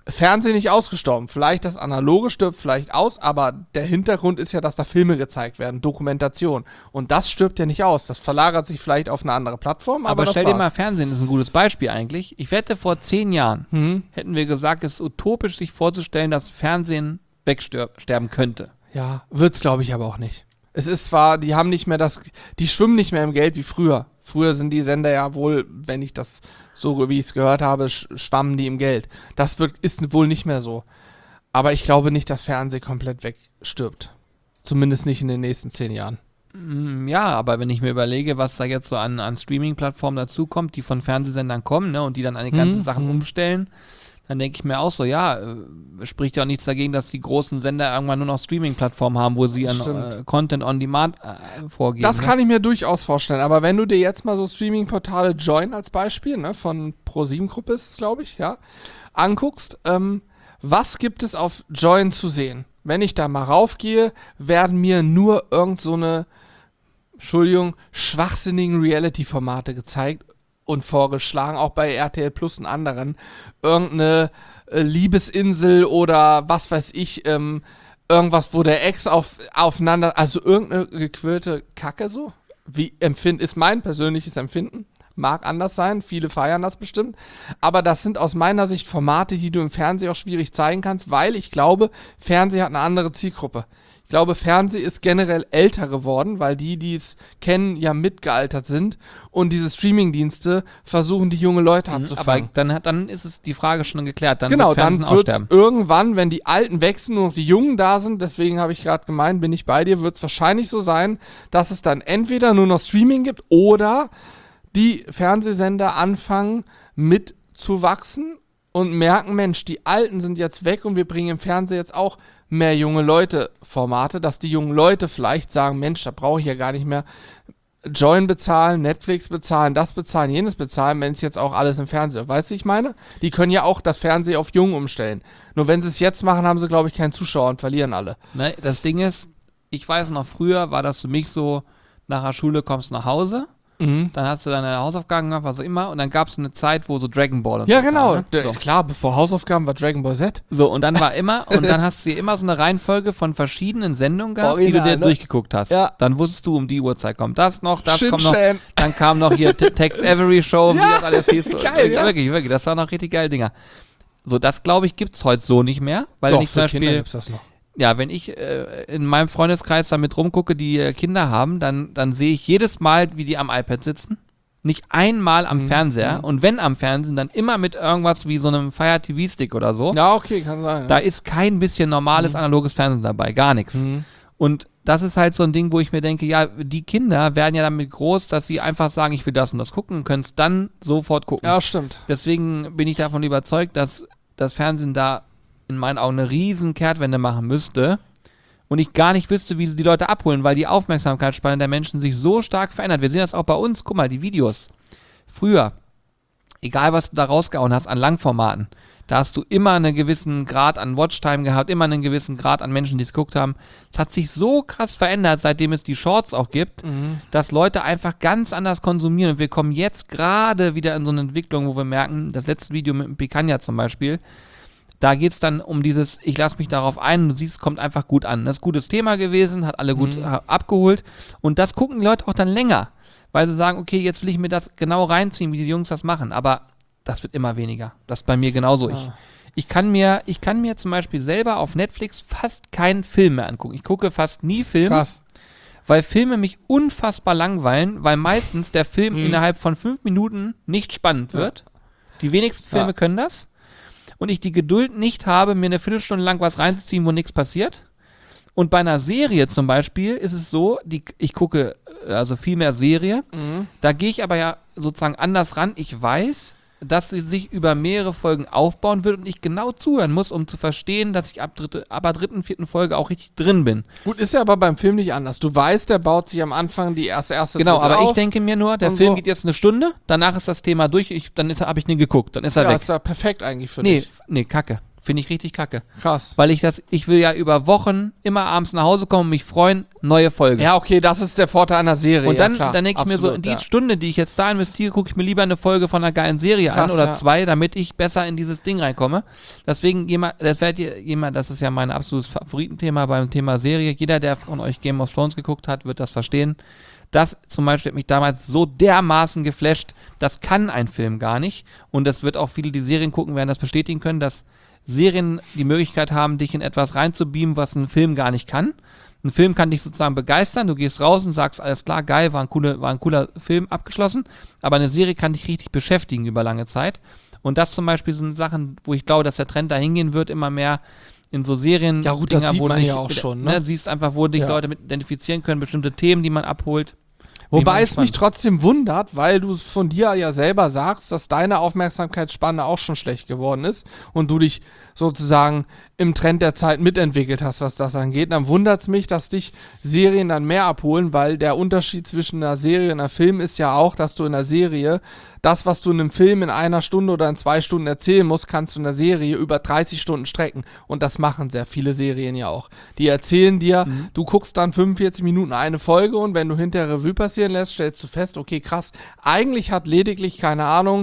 Fernsehen nicht ausgestorben. Vielleicht das Analoge stirbt vielleicht aus, aber der Hintergrund ist ja, dass da Filme gezeigt werden, Dokumentation. Und das stirbt ja nicht aus. Das verlagert sich vielleicht auf eine andere Plattform, aber, Aber das stell war's. dir mal, Fernsehen ist ein gutes Beispiel eigentlich. Ich wette, vor zehn Jahren Mhm. hätten wir gesagt, es ist utopisch, sich vorzustellen, dass Fernsehen wegsterben könnte. Ja, wird's glaube ich aber auch nicht. Es ist zwar, die haben nicht mehr das, die schwimmen nicht mehr im Geld wie früher. Früher sind die Sender ja wohl, wenn ich das so, wie ich es gehört habe, sch- schwammen die im Geld. Das wird, ist wohl nicht mehr so. Aber ich glaube nicht, dass Fernsehen komplett wegstirbt. Zumindest nicht in den nächsten zehn Jahren. Mm, Ja, aber wenn ich mir überlege, was da jetzt so an, an Streaming-Plattformen dazukommt, die von Fernsehsendern kommen, ne, und die dann an die ganzen Mhm, Sachen mhm. umstellen, dann denke ich mir auch so, ja, äh, spricht ja auch nichts dagegen, dass die großen Sender irgendwann nur noch Streaming-Plattformen haben, wo sie an Stimmt. äh, Content on Demand äh, vorgeben. Das ne? kann ich mir durchaus vorstellen. Aber wenn du dir jetzt mal so Streaming-Portale Join als Beispiel, ne, von ProSieben-Gruppe ist es, glaube ich, ja, anguckst, ähm, was gibt es auf Join zu sehen? Wenn ich da mal raufgehe, werden mir nur irgend so eine, Entschuldigung, schwachsinnigen Reality-Formate gezeigt und vorgeschlagen, auch bei R T L Plus und anderen. Irgendeine äh, Liebesinsel oder was weiß ich, ähm, irgendwas, wo der Ex auf, aufeinander, also irgendeine gequirlte Kacke so. Wie empfind, ist mein persönliches Empfinden. Mag anders sein, viele feiern das bestimmt. Aber das sind aus meiner Sicht Formate, die du im Fernsehen auch schwierig zeigen kannst, weil ich glaube, Fernsehen hat eine andere Zielgruppe. Ich glaube, Fernsehen ist generell älter geworden, weil die, die es kennen, ja mitgealtert sind. Und diese Streamingdienste versuchen, die junge Leute Mhm, abzufangen. aber dann, hat- dann ist es die Frage schon geklärt. Dann Genau, wird dann Fernsehen wird es aussterben. irgendwann, wenn die Alten wechseln, nur noch die Jungen da sind, deswegen habe ich gerade gemeint, bin ich bei dir, wird es wahrscheinlich so sein, dass es dann entweder nur noch Streaming gibt oder die Fernsehsender anfangen mitzuwachsen und merken, Mensch, die Alten sind jetzt weg und wir bringen im Fernsehen jetzt auch mehr junge Leute-Formate, dass die jungen Leute vielleicht sagen, Mensch, da brauche ich ja gar nicht mehr Join bezahlen, Netflix bezahlen, das bezahlen, jenes bezahlen, wenn es jetzt auch alles im Fernsehen. Weißt du, ich meine? Die können ja auch das Fernsehen auf jung umstellen. Nur wenn sie es jetzt machen, haben sie, glaube ich, keinen Zuschauer und verlieren alle. Ne, das Ding ist, ich weiß noch, früher war das für mich so, nach der Schule kommst du nach Hause, Mhm. dann hast du deine Hausaufgaben gemacht, was auch immer, und dann gab es eine Zeit, wo so Dragon Ball und Ja, so genau. kam, ne? D- so. Klar, bevor Hausaufgaben war Dragon Ball Z. so, und dann war immer, und dann hast du hier immer so eine Reihenfolge von verschiedenen Sendungen gehabt, die du Original, dir ne? durchgeguckt hast. Ja. Dann wusstest du, um die Uhrzeit kommt das noch, das kommt noch, Shin-Chan. dann kam noch hier T- Tex Avery Show, wie Ja, das alles hieß. So, geil, ja. Wirklich, wirklich, das waren noch richtig geile Dinger. So, das glaube ich gibt's heute so nicht mehr, weil Doch, wenn ich zum für Kinder Beispiel gibt's das noch. ja, wenn ich äh, in meinem Freundeskreis damit rumgucke, die äh, Kinder haben, dann, dann sehe ich jedes Mal, wie die am iPad sitzen. Nicht einmal am Mhm. Fernseher. Mhm. Und wenn am Fernsehen, dann immer mit irgendwas wie so einem Fire T V-Stick oder so. Ja, okay, kann sein. Da ist kein bisschen normales analoges Fernsehen dabei. Gar nichts. Mhm. Und das ist halt so ein Ding, wo ich mir denke, ja, die Kinder werden ja damit groß, dass sie einfach sagen, ich will das und das gucken und können es dann sofort gucken. Ja, stimmt. Deswegen bin ich davon überzeugt, dass das Fernsehen da in meinen Augen eine riesen Kehrtwende machen müsste und ich gar nicht wüsste, wie sie die Leute abholen, weil die Aufmerksamkeitsspanne der Menschen sich so stark verändert. Wir sehen das auch bei uns. Guck mal, die Videos. Früher, egal was du da rausgehauen hast an Langformaten, da hast du immer einen gewissen Grad an Watchtime gehabt, immer einen gewissen Grad an Menschen, die es geguckt haben. Es hat sich so krass verändert, seitdem es die Shorts auch gibt, Mhm. dass Leute einfach ganz anders konsumieren. Und wir kommen jetzt gerade wieder in so eine Entwicklung, wo wir merken, das letzte Video mit dem Picanha zum Beispiel, da geht es dann um dieses, ich lasse mich darauf ein, du siehst, es kommt einfach gut an. Das ist ein gutes Thema gewesen, hat alle gut Mhm. äh, abgeholt. Und das gucken die Leute auch dann länger, weil sie sagen, okay, jetzt will ich mir das genau reinziehen, wie die Jungs das machen. Aber das wird immer weniger. Das ist bei mir genauso. Ich, Ah. ich, kann mir, ich kann mir zum Beispiel selber auf Netflix fast keinen Film mehr angucken. Ich gucke fast nie Filme, Krass. weil Filme mich unfassbar langweilen, weil meistens der Film Mhm. innerhalb von fünf Minuten nicht spannend Ja. wird. Die wenigsten Filme Ja. können das. Und ich die Geduld nicht habe, mir eine Viertelstunde lang was reinzuziehen, wo nichts passiert. Und bei einer Serie zum Beispiel ist es so, die, ich gucke äh, also viel mehr Serie, Mhm. da gehe ich aber ja sozusagen anders ran. Ich weiß, dass sie sich über mehrere Folgen aufbauen wird und ich genau zuhören muss, um zu verstehen, dass ich ab, dritte, ab der dritten, vierten Folge auch richtig drin bin. Gut, ist ja aber beim Film nicht anders. Du weißt, der baut sich am Anfang die erste, erste Genau, Drittel aber auf. ich denke mir nur, der und Film so. geht jetzt eine Stunde, danach ist das Thema durch, ich, dann habe ich den geguckt, dann ist er Ja, weg. ist ja perfekt eigentlich für Nee, dich. nee, kacke. Finde ich richtig kacke. Krass. Weil ich das, ich will ja über Wochen immer abends nach Hause kommen und mich freuen, neue Folge. Ja, okay, das ist der Vorteil einer Serie. Und dann, ja, klar. dann denke ich mir so, in die ja. Stunde, die ich jetzt da investiere, gucke ich mir lieber eine Folge von einer geilen Serie Krass, an oder ja. zwei, damit ich besser in dieses Ding reinkomme. Deswegen, jemand, das werdet ihr, jemand, das ist ja mein absolutes Favoritenthema beim Thema Serie. Jeder, der von euch Game of Thrones geguckt hat, wird das verstehen. Das zum Beispiel hat mich damals so dermaßen geflasht, das kann ein Film gar nicht. Und das wird auch viele, die Serien gucken, werden das bestätigen können, dass Serien die Möglichkeit haben, dich in etwas reinzubeamen, was ein Film gar nicht kann. Ein Film kann dich sozusagen begeistern, du gehst raus und sagst, alles klar, geil, war ein, coole, war ein cooler Film, abgeschlossen. Aber eine Serie kann dich richtig beschäftigen über lange Zeit. Und das zum Beispiel sind Sachen, wo ich glaube, dass der Trend dahin gehen wird, immer mehr in so Serien. Ja gut, das Dinger, sieht wo man dich, ja auch schon. Ne? Ne, siehst einfach, wo dich Ja. Leute mit identifizieren können, bestimmte Themen, die man abholt. Wobei es gespannt. mich trotzdem wundert, weil du es von dir ja selber sagst, dass deine Aufmerksamkeitsspanne auch schon schlecht geworden ist und du dich sozusagen im Trend der Zeit mitentwickelt hast, was das angeht. Dann wundert es mich, dass dich Serien dann mehr abholen, weil der Unterschied zwischen einer Serie und einem Film ist ja auch, dass du in einer Serie das, was du in einem Film in einer Stunde oder in zwei Stunden erzählen musst, kannst du in einer Serie über dreißig Stunden strecken. Und das machen sehr viele Serien ja auch. Die erzählen dir, Mhm. du guckst dann fünfundvierzig Minuten eine Folge und wenn du hinterher Revue passieren lässt, stellst du fest, okay, krass, eigentlich hat lediglich, keine Ahnung,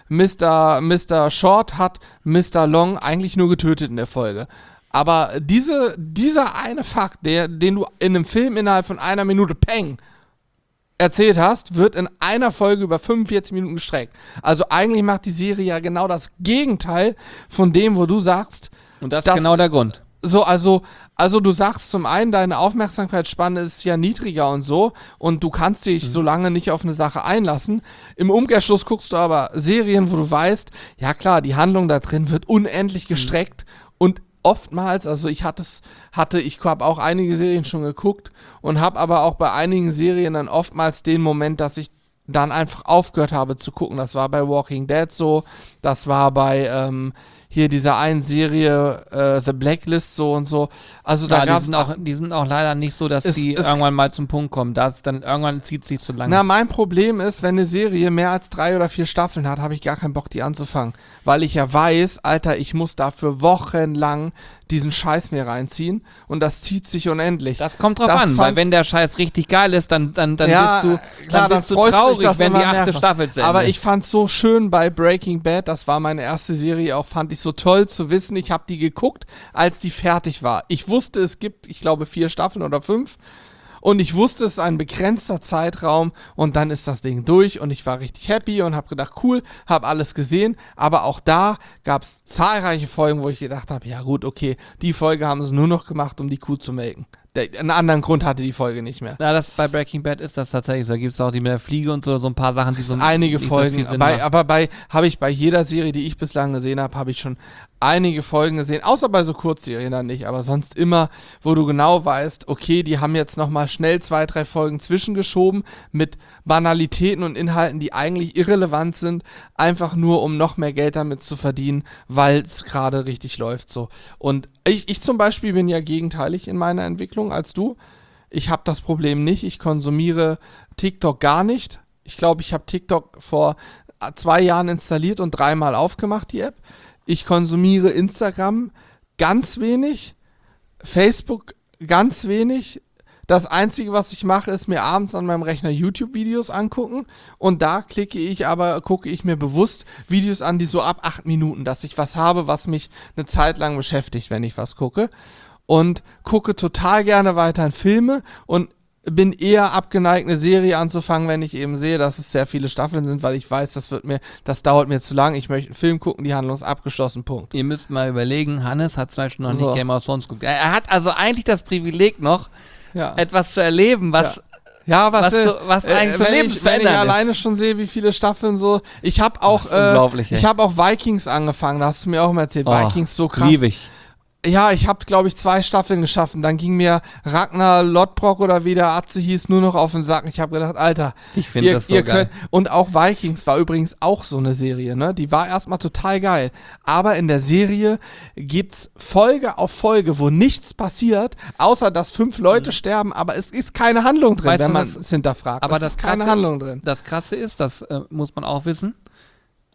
Mister Mister Short hat Mister Long eigentlich nur getötet in der Folge. Aber diese, dieser eine Fakt, der, den du in einem Film innerhalb von einer Minute peng erzählt hast, wird in einer Folge über fünfundvierzig Minuten gestreckt. Also eigentlich macht die Serie ja genau das Gegenteil von dem, wo du sagst. Und das ist das- genau der Grund. So, also, also du sagst zum einen, deine Aufmerksamkeitsspanne ist ja niedriger und so und du kannst dich Mhm. so lange nicht auf eine Sache einlassen. Im Umkehrschluss guckst du aber Serien, wo du weißt, ja klar, die Handlung da drin wird unendlich gestreckt und oftmals, also ich hatte es, hatte, ich habe auch einige Serien schon geguckt und habe aber auch bei einigen Serien dann oftmals den Moment, dass ich dann einfach aufgehört habe zu gucken. Das war bei Walking Dead so, das war bei ähm, hier dieser einen Serie äh, The Blacklist so und so. Also da Ja, die gab's sind, auch, die sind auch leider nicht so, dass Es- die es- irgendwann mal zum Punkt kommen. Das dann irgendwann zieht sich zu lange. Na, mein Problem ist, wenn eine Serie mehr als drei oder vier Staffeln hat, habe ich gar keinen Bock, die anzufangen. Weil ich ja weiß, Alter, ich muss dafür wochenlang diesen Scheiß mir reinziehen und das zieht sich unendlich. Das kommt drauf Das an, fand- weil wenn der Scheiß richtig geil ist, dann, dann, dann Ja, bist du, äh, klar, dann bist dann du freust du dich, traurig, dass wenn die immer mehr achte kommt. Staffel zu Ende Aber ist. ich fand's so schön bei Breaking Bad, das war meine erste Serie, auch fand ich so toll zu wissen, ich habe die geguckt, als die fertig war. Ich wusste, es gibt, ich glaube, vier Staffeln oder fünf und ich wusste, es ist ein begrenzter Zeitraum und dann ist das Ding durch und ich war richtig happy und habe gedacht, cool, habe alles gesehen, aber auch da gab es zahlreiche Folgen, wo ich gedacht habe, ja gut, okay, die Folge haben sie nur noch gemacht, um die Kuh zu melken. Der, einen anderen Grund hatte die Folge nicht mehr. Ja, das bei Breaking Bad ist das tatsächlich so. Da gibt es auch die mit der Fliege und so, so ein paar Sachen, die so Einige nicht Folgen, so viel Sinn bei, machen. aber bei habe ich bei jeder Serie, die ich bislang gesehen habe, habe ich schon einige Folgen gesehen, außer bei so Kurzserien dann nicht, aber sonst immer, wo du genau weißt, okay, die haben jetzt nochmal schnell zwei, drei Folgen zwischengeschoben mit Banalitäten und Inhalten, die eigentlich irrelevant sind, einfach nur, um noch mehr Geld damit zu verdienen, weil es gerade richtig läuft so. Und ich, ich zum Beispiel bin ja gegenteilig in meiner Entwicklung als du. Ich habe das Problem nicht, ich konsumiere TikTok gar nicht. Ich glaube, ich habe TikTok vor zwei Jahren installiert und dreimal aufgemacht, die App. Ich konsumiere Instagram ganz wenig, Facebook ganz wenig. Das Einzige, was ich mache, ist mir abends an meinem Rechner YouTube-Videos angucken und da klicke ich aber, gucke ich mir bewusst Videos an, die so ab acht Minuten, dass ich was habe, was mich eine Zeit lang beschäftigt, wenn ich was gucke. Und gucke total gerne weiterhin Filme und bin eher abgeneigt, eine Serie anzufangen, wenn ich eben sehe, dass es sehr viele Staffeln sind, weil ich weiß, das wird mir, das dauert mir zu lang. Ich möchte einen Film gucken, die Handlung ist abgeschlossen, Punkt. Ihr müsst mal überlegen, Hannes hat zum Beispiel noch So. nicht Game of Thrones geguckt. Er, er hat also eigentlich das Privileg noch, Ja. etwas zu erleben, was Ja, was, was äh, so- was äh, eigentlich so wenn, ich, wenn ich lebensverändernd ist. alleine schon sehe, wie viele Staffeln so. Ich habe auch, ist unglaublich, äh, ey. ich habe auch Vikings angefangen. Da hast du mir auch mal erzählt. Oh, Vikings so krass. liebe ich. Ja, ich habe, glaube ich, zwei Staffeln geschaffen. Dann ging mir Ragnar Lodbrok oder wie der Atze hieß, nur noch auf den Sack. Ich habe gedacht, Alter, Ich finde ihr, das so ihr geil. könnt. Und auch Vikings war übrigens auch so eine Serie, ne? Die war erstmal total geil. Aber in der Serie gibt's Folge auf Folge, wo nichts passiert, außer dass fünf Leute sterben, aber es ist keine Handlung drin, Mhm. Weißt wenn du, man das- es hinterfragt. aber es das ist keine Krasse- Handlung drin. Das Krasse ist, das äh, muss man auch wissen,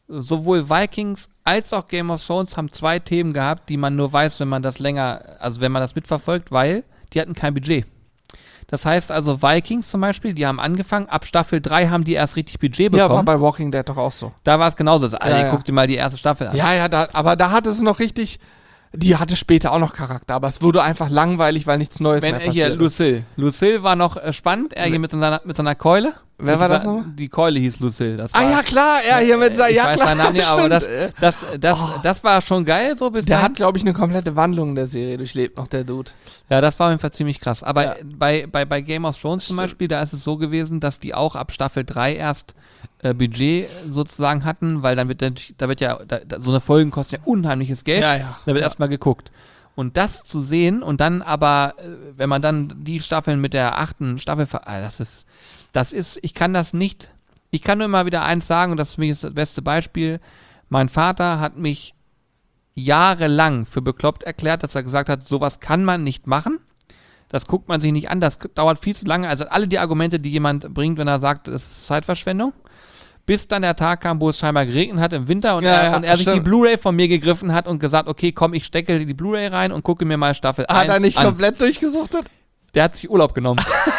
sowohl Vikings als auch Game of Thrones haben zwei Themen gehabt, die man nur weiß, wenn man das länger, also wenn man das mitverfolgt, weil die hatten kein Budget. Das heißt also Vikings zum Beispiel, die haben angefangen, ab Staffel drei haben die erst richtig Budget bekommen. Ja, war bei Walking Dead doch auch so. Da war es genauso. Also, ja, ja. guck dir mal die erste Staffel an. Ja, ja, da, aber da hatte es noch richtig, die hatte später auch noch Charakter, aber es wurde einfach langweilig, weil nichts Neues Wenn mehr er hier, passiert ist. Lucille. Lucille war noch äh, spannend, er hier mit seiner, mit seiner Keule. Wer Mit war dieser, das nochmal? Die Keule hieß Lucille. Das Ah war, ja, klar, er hier mit seinem, ich ja weiß klar, seinen Namen nicht, aber das, stimmt. das, das, Oh. das war schon geil so bis Der dahin. hat, glaube ich, eine komplette Wandlung in der Serie durchlebt, noch der Dude. Ja, das war auf jeden Fall ziemlich krass. Aber Ja. bei, bei, bei Game of Thrones zum Stimmt. Beispiel, da ist es so gewesen, dass die auch ab Staffel drei erst äh, Budget sozusagen hatten, weil dann wird, natürlich- da wird ja, da, da, so eine Folgen kosten ja unheimliches Geld. Ja, ja. Da wird Ja. erstmal geguckt. Und das zu sehen und dann aber, äh, wenn man dann die Staffeln mit der achten Staffel, ver- ah, das ist, das ist, ich kann das nicht, ich kann nur immer wieder eins sagen, und das für mich ist das beste Beispiel. Mein Vater hat mich jahrelang für bekloppt erklärt, dass er gesagt hat, sowas kann man nicht machen. Das guckt man sich nicht an, das dauert viel zu lange. Also alle die Argumente, die jemand bringt, wenn er sagt, es ist Zeitverschwendung. Bis dann der Tag kam, wo es scheinbar geregnet hat im Winter und Ja, er, ja, und er sich die stimmt. Blu-ray von mir gegriffen hat und gesagt, okay, komm, ich stecke die Blu-ray rein und gucke mir mal Staffel Hat eins er nicht an. komplett durchgesuchtet? Der hat sich Urlaub genommen.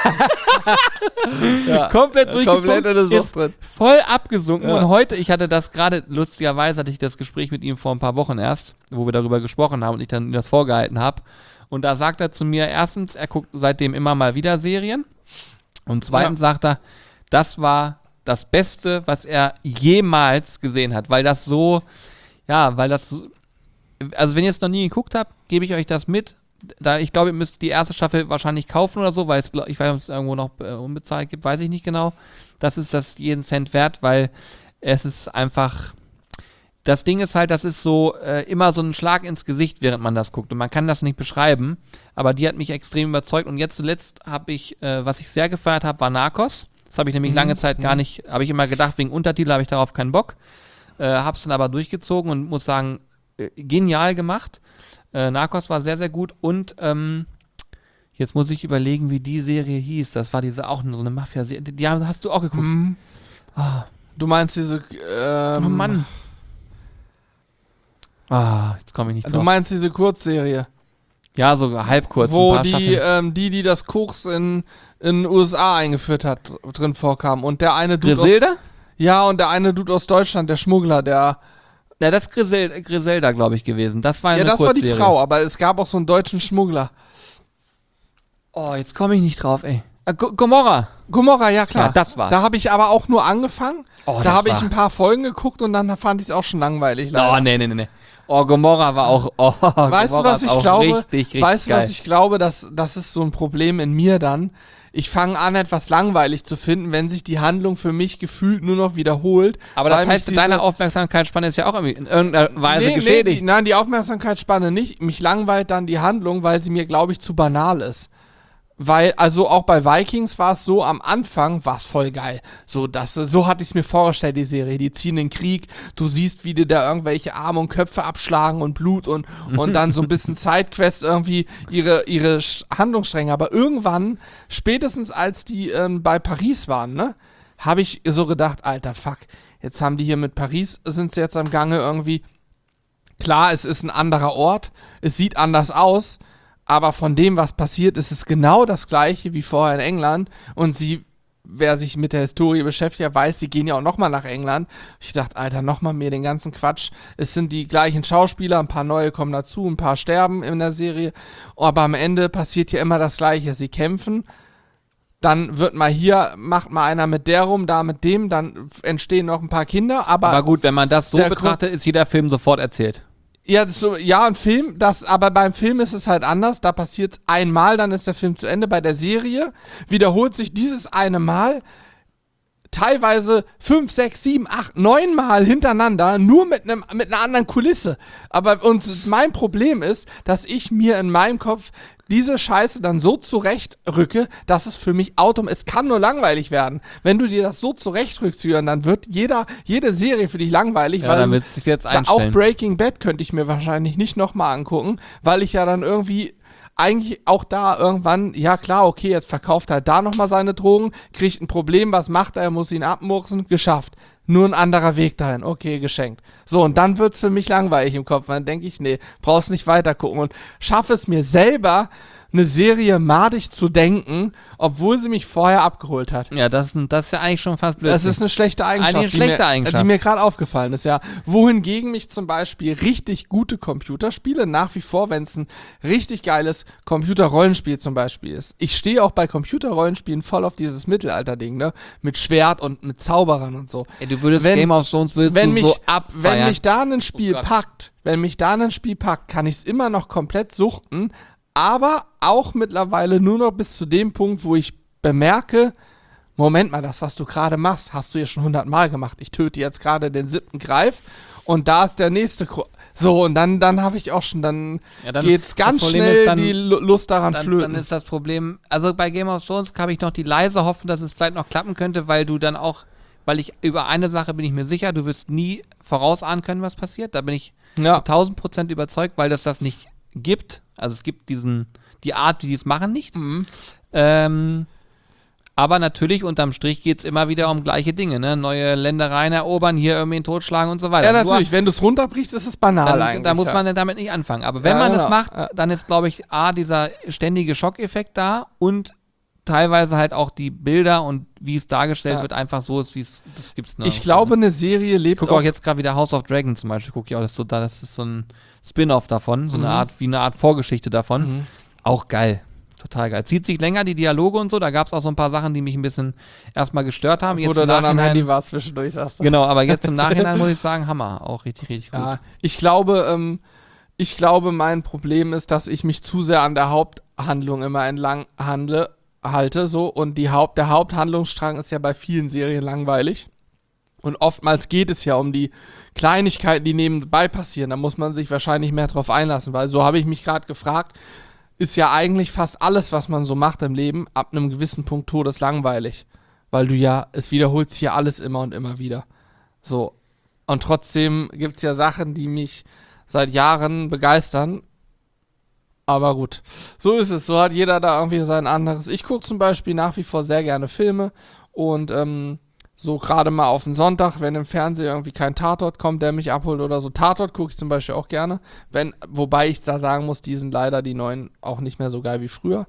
Ja. Komplett durchgezogen. Komplett in der Sucht ist drin. voll abgesunken. Ja. Und heute, ich hatte das gerade, lustigerweise hatte ich das Gespräch mit ihm vor ein paar Wochen erst, wo wir darüber gesprochen haben und ich dann das vorgehalten habe. Und da sagt er zu mir, erstens, er guckt seitdem immer mal wieder Serien. Und zweitens Ja. sagt er, das war das Beste, was er jemals gesehen hat. Weil das so, ja, weil das, so- also wenn ihr es noch nie geguckt habt, gebe ich euch das mit. Da, ich glaube, ihr müsst die erste Staffel wahrscheinlich kaufen oder so, weil es, glaub- ich weiß nicht, ob es irgendwo noch äh, unbezahlt gibt, weiß ich nicht genau. Das ist das jeden Cent wert, weil es ist einfach, das Ding ist halt, das ist so äh, immer so ein Schlag ins Gesicht, während man das guckt und man kann das nicht beschreiben, aber die hat mich extrem überzeugt und jetzt zuletzt habe ich, äh, was ich sehr gefeiert habe, war Narcos. Das habe ich nämlich Mhm. lange Zeit gar nicht, habe ich immer gedacht, wegen Untertitel habe ich darauf keinen Bock. Äh, habe es dann aber durchgezogen und muss sagen, äh, genial gemacht. Äh, Narcos war sehr, sehr gut und ähm, jetzt muss ich überlegen, wie die Serie hieß. Das war diese auch so eine Mafia-Serie. Die, die haben- hast du auch geguckt. Mhm. Ah, Du meinst diese, ähm, oh Mann. Ah, jetzt komme ich nicht Du drauf. meinst diese Kurzserie, Ja, so halb kurz. ein wo paar die, Staffeln. ähm, die, die das Koks in in den U S A eingeführt hat, drin vorkam. Und der eine Dude aus, Griselda? ja, und der eine Dude aus Deutschland, der Schmuggler, der, Ja, das ist Grisel, Griselda, glaube ich, gewesen. Das war ja, eine das war die Kurzserie. Frau, aber es gab auch so einen deutschen Schmuggler. Oh, jetzt komme ich nicht drauf, ey. Ah, G Gomorra. Gomorra, ja klar. Ja, das war's. Da habe ich aber auch nur angefangen. Oh, da das habe ich war- ein paar Folgen geguckt und dann fand ich es auch schon langweilig. leider. Oh, nee, nee, nee, nee. Oh, Gomorra war auch, oh, Weißt du, Gomorra was ist ich auch glaube? richtig, richtig weißt du, geil. was ich glaube? Das, das ist so ein Problem in mir dann. Ich fange an, etwas langweilig zu finden, wenn sich die Handlung für mich gefühlt nur noch wiederholt. Aber das weil mich heißt, diese- deine Aufmerksamkeitsspanne ist ja auch irgendwie in irgendeiner Weise Nee, nee, geschädigt. die, nein, die Aufmerksamkeitsspanne nicht. Mich langweilt dann die Handlung, weil sie mir, glaube ich, zu banal ist. Weil, also auch bei Vikings war es so, am Anfang war es voll geil. So, das, so hatte ich es mir vorgestellt, die Serie. Die ziehen in den Krieg, du siehst, wie die da irgendwelche Arme und Köpfe abschlagen und Blut und, und dann so ein bisschen Sidequest irgendwie ihre, ihre Sch- Handlungsstränge. Aber irgendwann, spätestens als die ähm, bei Paris waren, ne, habe ich so gedacht, alter Fuck, jetzt haben die hier mit Paris, sind sie jetzt am Gange irgendwie. Klar, es ist ein anderer Ort, es sieht anders aus, aber von dem, was passiert, ist es genau das gleiche wie vorher in England. Und sie, wer sich mit der Historie beschäftigt, weiß, sie gehen ja auch nochmal nach England. Ich dachte, Alter, nochmal mehr den ganzen Quatsch. Es sind die gleichen Schauspieler, ein paar neue kommen dazu, ein paar sterben in der Serie. Aber am Ende passiert ja immer das Gleiche. Sie kämpfen, dann wird mal hier, macht mal einer mit der rum, da mit dem, dann entstehen noch ein paar Kinder. Aber, Aber gut, wenn man das so der betrachtet, ist jeder Film sofort erzählt. Ja, das ist so, ja, ein Film, das, aber beim Film ist es halt anders. Da passiert es einmal, dann ist der Film zu Ende. Bei der Serie wiederholt sich dieses eine Mal teilweise fünf, sechs, sieben, acht, neun Mal hintereinander, nur mit einem mit einer anderen Kulisse. Aber und mein Problem ist, dass ich mir in meinem Kopf diese Scheiße dann so zurechtrücke, dass es für mich autom, es kann nur langweilig werden. Wenn du dir das so zurechtrückst, Jürgen, dann wird jeder, jede Serie für dich langweilig, Ja, weil dann willst du dich jetzt da auch einstellen. Breaking Bad könnte ich mir wahrscheinlich nicht nochmal angucken, weil ich ja dann irgendwie eigentlich auch da irgendwann, ja klar, okay, jetzt verkauft er da nochmal seine Drogen, kriegt ein Problem, was macht er, er muss ihn abmurksen, geschafft. nur ein anderer Weg dahin. Okay, geschenkt. So, und dann wird's für mich langweilig im Kopf. Dann denke ich, nee, brauchst nicht weiter gucken. Und schaffe es mir selber, eine Serie madig zu denken, obwohl sie mich vorher abgeholt hat. Ja, das, das ist ja eigentlich schon fast blöd. Das ist eine schlechte Eigenschaft, Eine schlechte die mir, Eigenschaft. die mir gerade aufgefallen ist, ja. Wohingegen mich zum Beispiel richtig gute Computerspiele, nach wie vor, wenn es ein richtig geiles Computerrollenspiel zum Beispiel ist. Ich stehe auch bei Computerrollenspielen voll auf dieses Mittelalter-Ding, ne? Mit Schwert und mit Zauberern und so. Ey, du würdest Wenn- Game of Thrones würdest Wenn du mich, so abfeiern. wenn mich da ein Spiel Oh Gott. packt, wenn mich da ein Spiel packt, kann ich es immer noch komplett suchten, aber auch mittlerweile nur noch bis zu dem Punkt, wo ich bemerke, Moment mal, das, was du gerade machst, hast du ja schon hundertmal gemacht. Ich töte jetzt gerade den siebten Greif und da ist der nächste. Kro so, und dann, dann habe ich auch schon, dann, Ja, dann- geht's ganz das Problem schnell ist dann- die Lu- Lust daran dann, flöten. dann ist das Problem, also bei Game of Thrones habe ich noch die leise Hoffnung, dass es vielleicht noch klappen könnte, weil du dann auch, weil ich über eine Sache bin ich mir sicher, du wirst nie vorausahnen können, was passiert. Da bin ich ja. tausend Prozent überzeugt, weil das das nicht gibt. Also es gibt diesen, die Art, wie die es machen, nicht. Mhm. Ähm, aber natürlich, unterm Strich geht es immer wieder um gleiche Dinge, ne? Neue Ländereien erobern, hier irgendwie totschlagen und so weiter. Ja, Nur- natürlich, wenn du es runterbrichst, ist es banal dann, eigentlich. da muss ja. man dann damit nicht anfangen. Aber wenn Ja, man genau. es macht, Ja. dann ist, glaube ich, A, dieser ständige Schockeffekt da und teilweise halt auch die Bilder und wie es dargestellt Ja. wird, einfach so ist, wie es, das gibt's nur. Ich glaube, eine Serie ich lebt gucke auch jetzt gerade wieder House of Dragon zum Beispiel, gucke ich auch, das ist so, das ist so ein Spin-off davon, so eine Mhm. Art, wie eine Art Vorgeschichte davon. Mhm. Auch geil. Total geil. Zieht sich länger, die Dialoge und so, da gab es auch so ein paar Sachen, die mich ein bisschen erstmal gestört haben. wo Jetzt du im dann am Nachhinein- Handy warst zwischendurch, sagst du. Genau, aber jetzt im Nachhinein muss ich sagen, Hammer. Auch richtig, richtig gut. Ja, ich glaube, ähm, ich glaube, mein Problem ist, dass ich mich zu sehr an der Haupthandlung immer entlang handle, halte, so, und die Haupt, der Haupthandlungsstrang ist ja bei vielen Serien langweilig. Und oftmals geht es ja um die Kleinigkeiten, die nebenbei passieren. Da muss man sich wahrscheinlich mehr drauf einlassen, weil so habe ich mich gerade gefragt, ist ja eigentlich fast alles, was man so macht im Leben, ab einem gewissen Punkt todeslangweilig. Weil du ja, es wiederholt sich ja alles immer und immer wieder. So. Und trotzdem gibt es ja Sachen, die mich seit Jahren begeistern. Aber gut, so ist es. So hat jeder da irgendwie sein anderes. Ich gucke zum Beispiel nach wie vor sehr gerne Filme und ähm, so gerade mal auf den Sonntag, wenn im Fernsehen irgendwie kein Tatort kommt, der mich abholt oder so. Tatort gucke ich zum Beispiel auch gerne. Wenn, wobei ich da sagen muss, die sind leider die neuen auch nicht mehr so geil wie früher.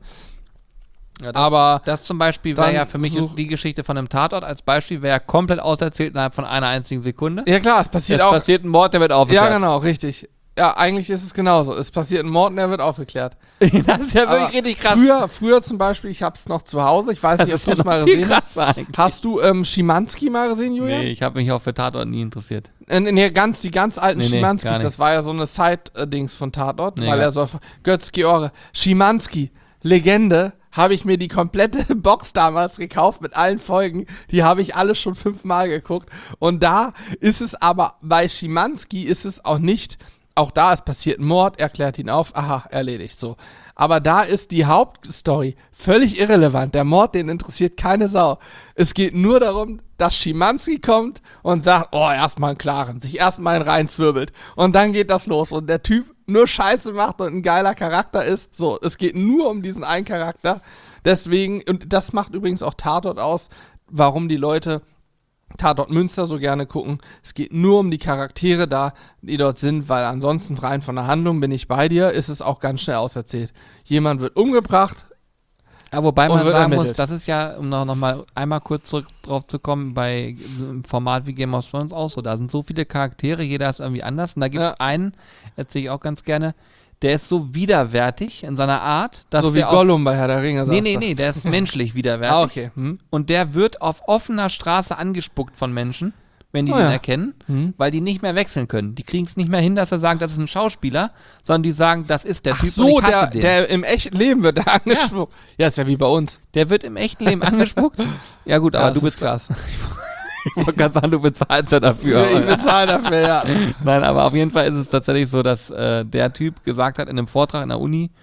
Ja, das, Aber das zum Beispiel wäre dann ja für mich such- die Geschichte von einem Tatort als Beispiel, wäre ja komplett auserzählt innerhalb von einer einzigen Sekunde. Ja klar, es passiert Es auch. passiert ein Mord, der wird aufgeklärt. Ja, genau, richtig. Ja, eigentlich ist es genauso. Es passiert ein Mord und der wird aufgeklärt. Das ist ja Aber wirklich richtig krass. Früher, früher zum Beispiel, ich hab's noch zu Hause, ich weiß das nicht, ob ist du ja es mal noch viel gesehen hast. krasser eigentlich. Hast du ähm, Schimanski mal gesehen, Julian? Nee, ich habe mich auch für Tatort nie interessiert. Äh, nee, ganz, die ganz alten Nee, nee, Schimanskis, gar nicht. das war ja so eine Side-Dings von Tatort, Nee, weil ja. er so Götz-George, Schimanski, Legende, habe ich mir die komplette Box damals gekauft mit allen Folgen, die habe ich alle schon fünfmal geguckt und da ist es aber, bei Schimanski ist es auch nicht, auch da ist passiert ein Mord, er klärt ihn auf, aha, erledigt, so. Aber da ist die Hauptstory völlig irrelevant. Der Mord, den interessiert keine Sau. Es geht nur darum, dass Schimanski kommt und sagt, oh, erstmal einen klaren, sich erstmal einen reinzwirbelt. Und dann geht das los. Und der Typ nur Scheiße macht und ein geiler Charakter ist. So, es geht nur um diesen einen Charakter. Deswegen, und das macht übrigens auch Tatort aus, warum die Leute Tatort Münster so gerne gucken. Es geht nur um die Charaktere da, die dort sind, weil ansonsten rein von der Handlung bin ich bei dir, ist es auch ganz schnell auserzählt. Jemand wird umgebracht. Ja, wobei Und man wird sagen muss, ermittelt. das ist ja, um noch, noch mal einmal kurz zurück drauf zu kommen, bei einem Format wie Game of Thrones auch so, da sind so viele Charaktere, jeder ist irgendwie anders und da gibt es Ja. einen, erzähle ich auch ganz gerne, der ist so widerwärtig in seiner Art, dass so wie der auf, Gollum bei Herr der Ringe. Nee, sagst nee, du. nee, der ist menschlich widerwärtig Ah, okay. Hm? und der wird auf offener Straße angespuckt von Menschen, wenn die Oh den ja. erkennen, Hm. weil die nicht mehr wechseln können. Die kriegen es nicht mehr hin, dass sie sagen, das ist ein Schauspieler, sondern die sagen, das ist der Ach Typ so, und ich hasse der, den. der im echten Leben wird da angespuckt. Ja. ist ja wie bei uns. Der wird im echten Leben angespuckt. Ja gut, aber Ja, du das ist bezahlst. krass. Ich wollte gerade sagen, du bezahlst ja dafür. Ich bezahle dafür, ja. Nein, aber auf jeden Fall ist es tatsächlich so, dass äh, der Typ gesagt hat in einem Vortrag in der Uni,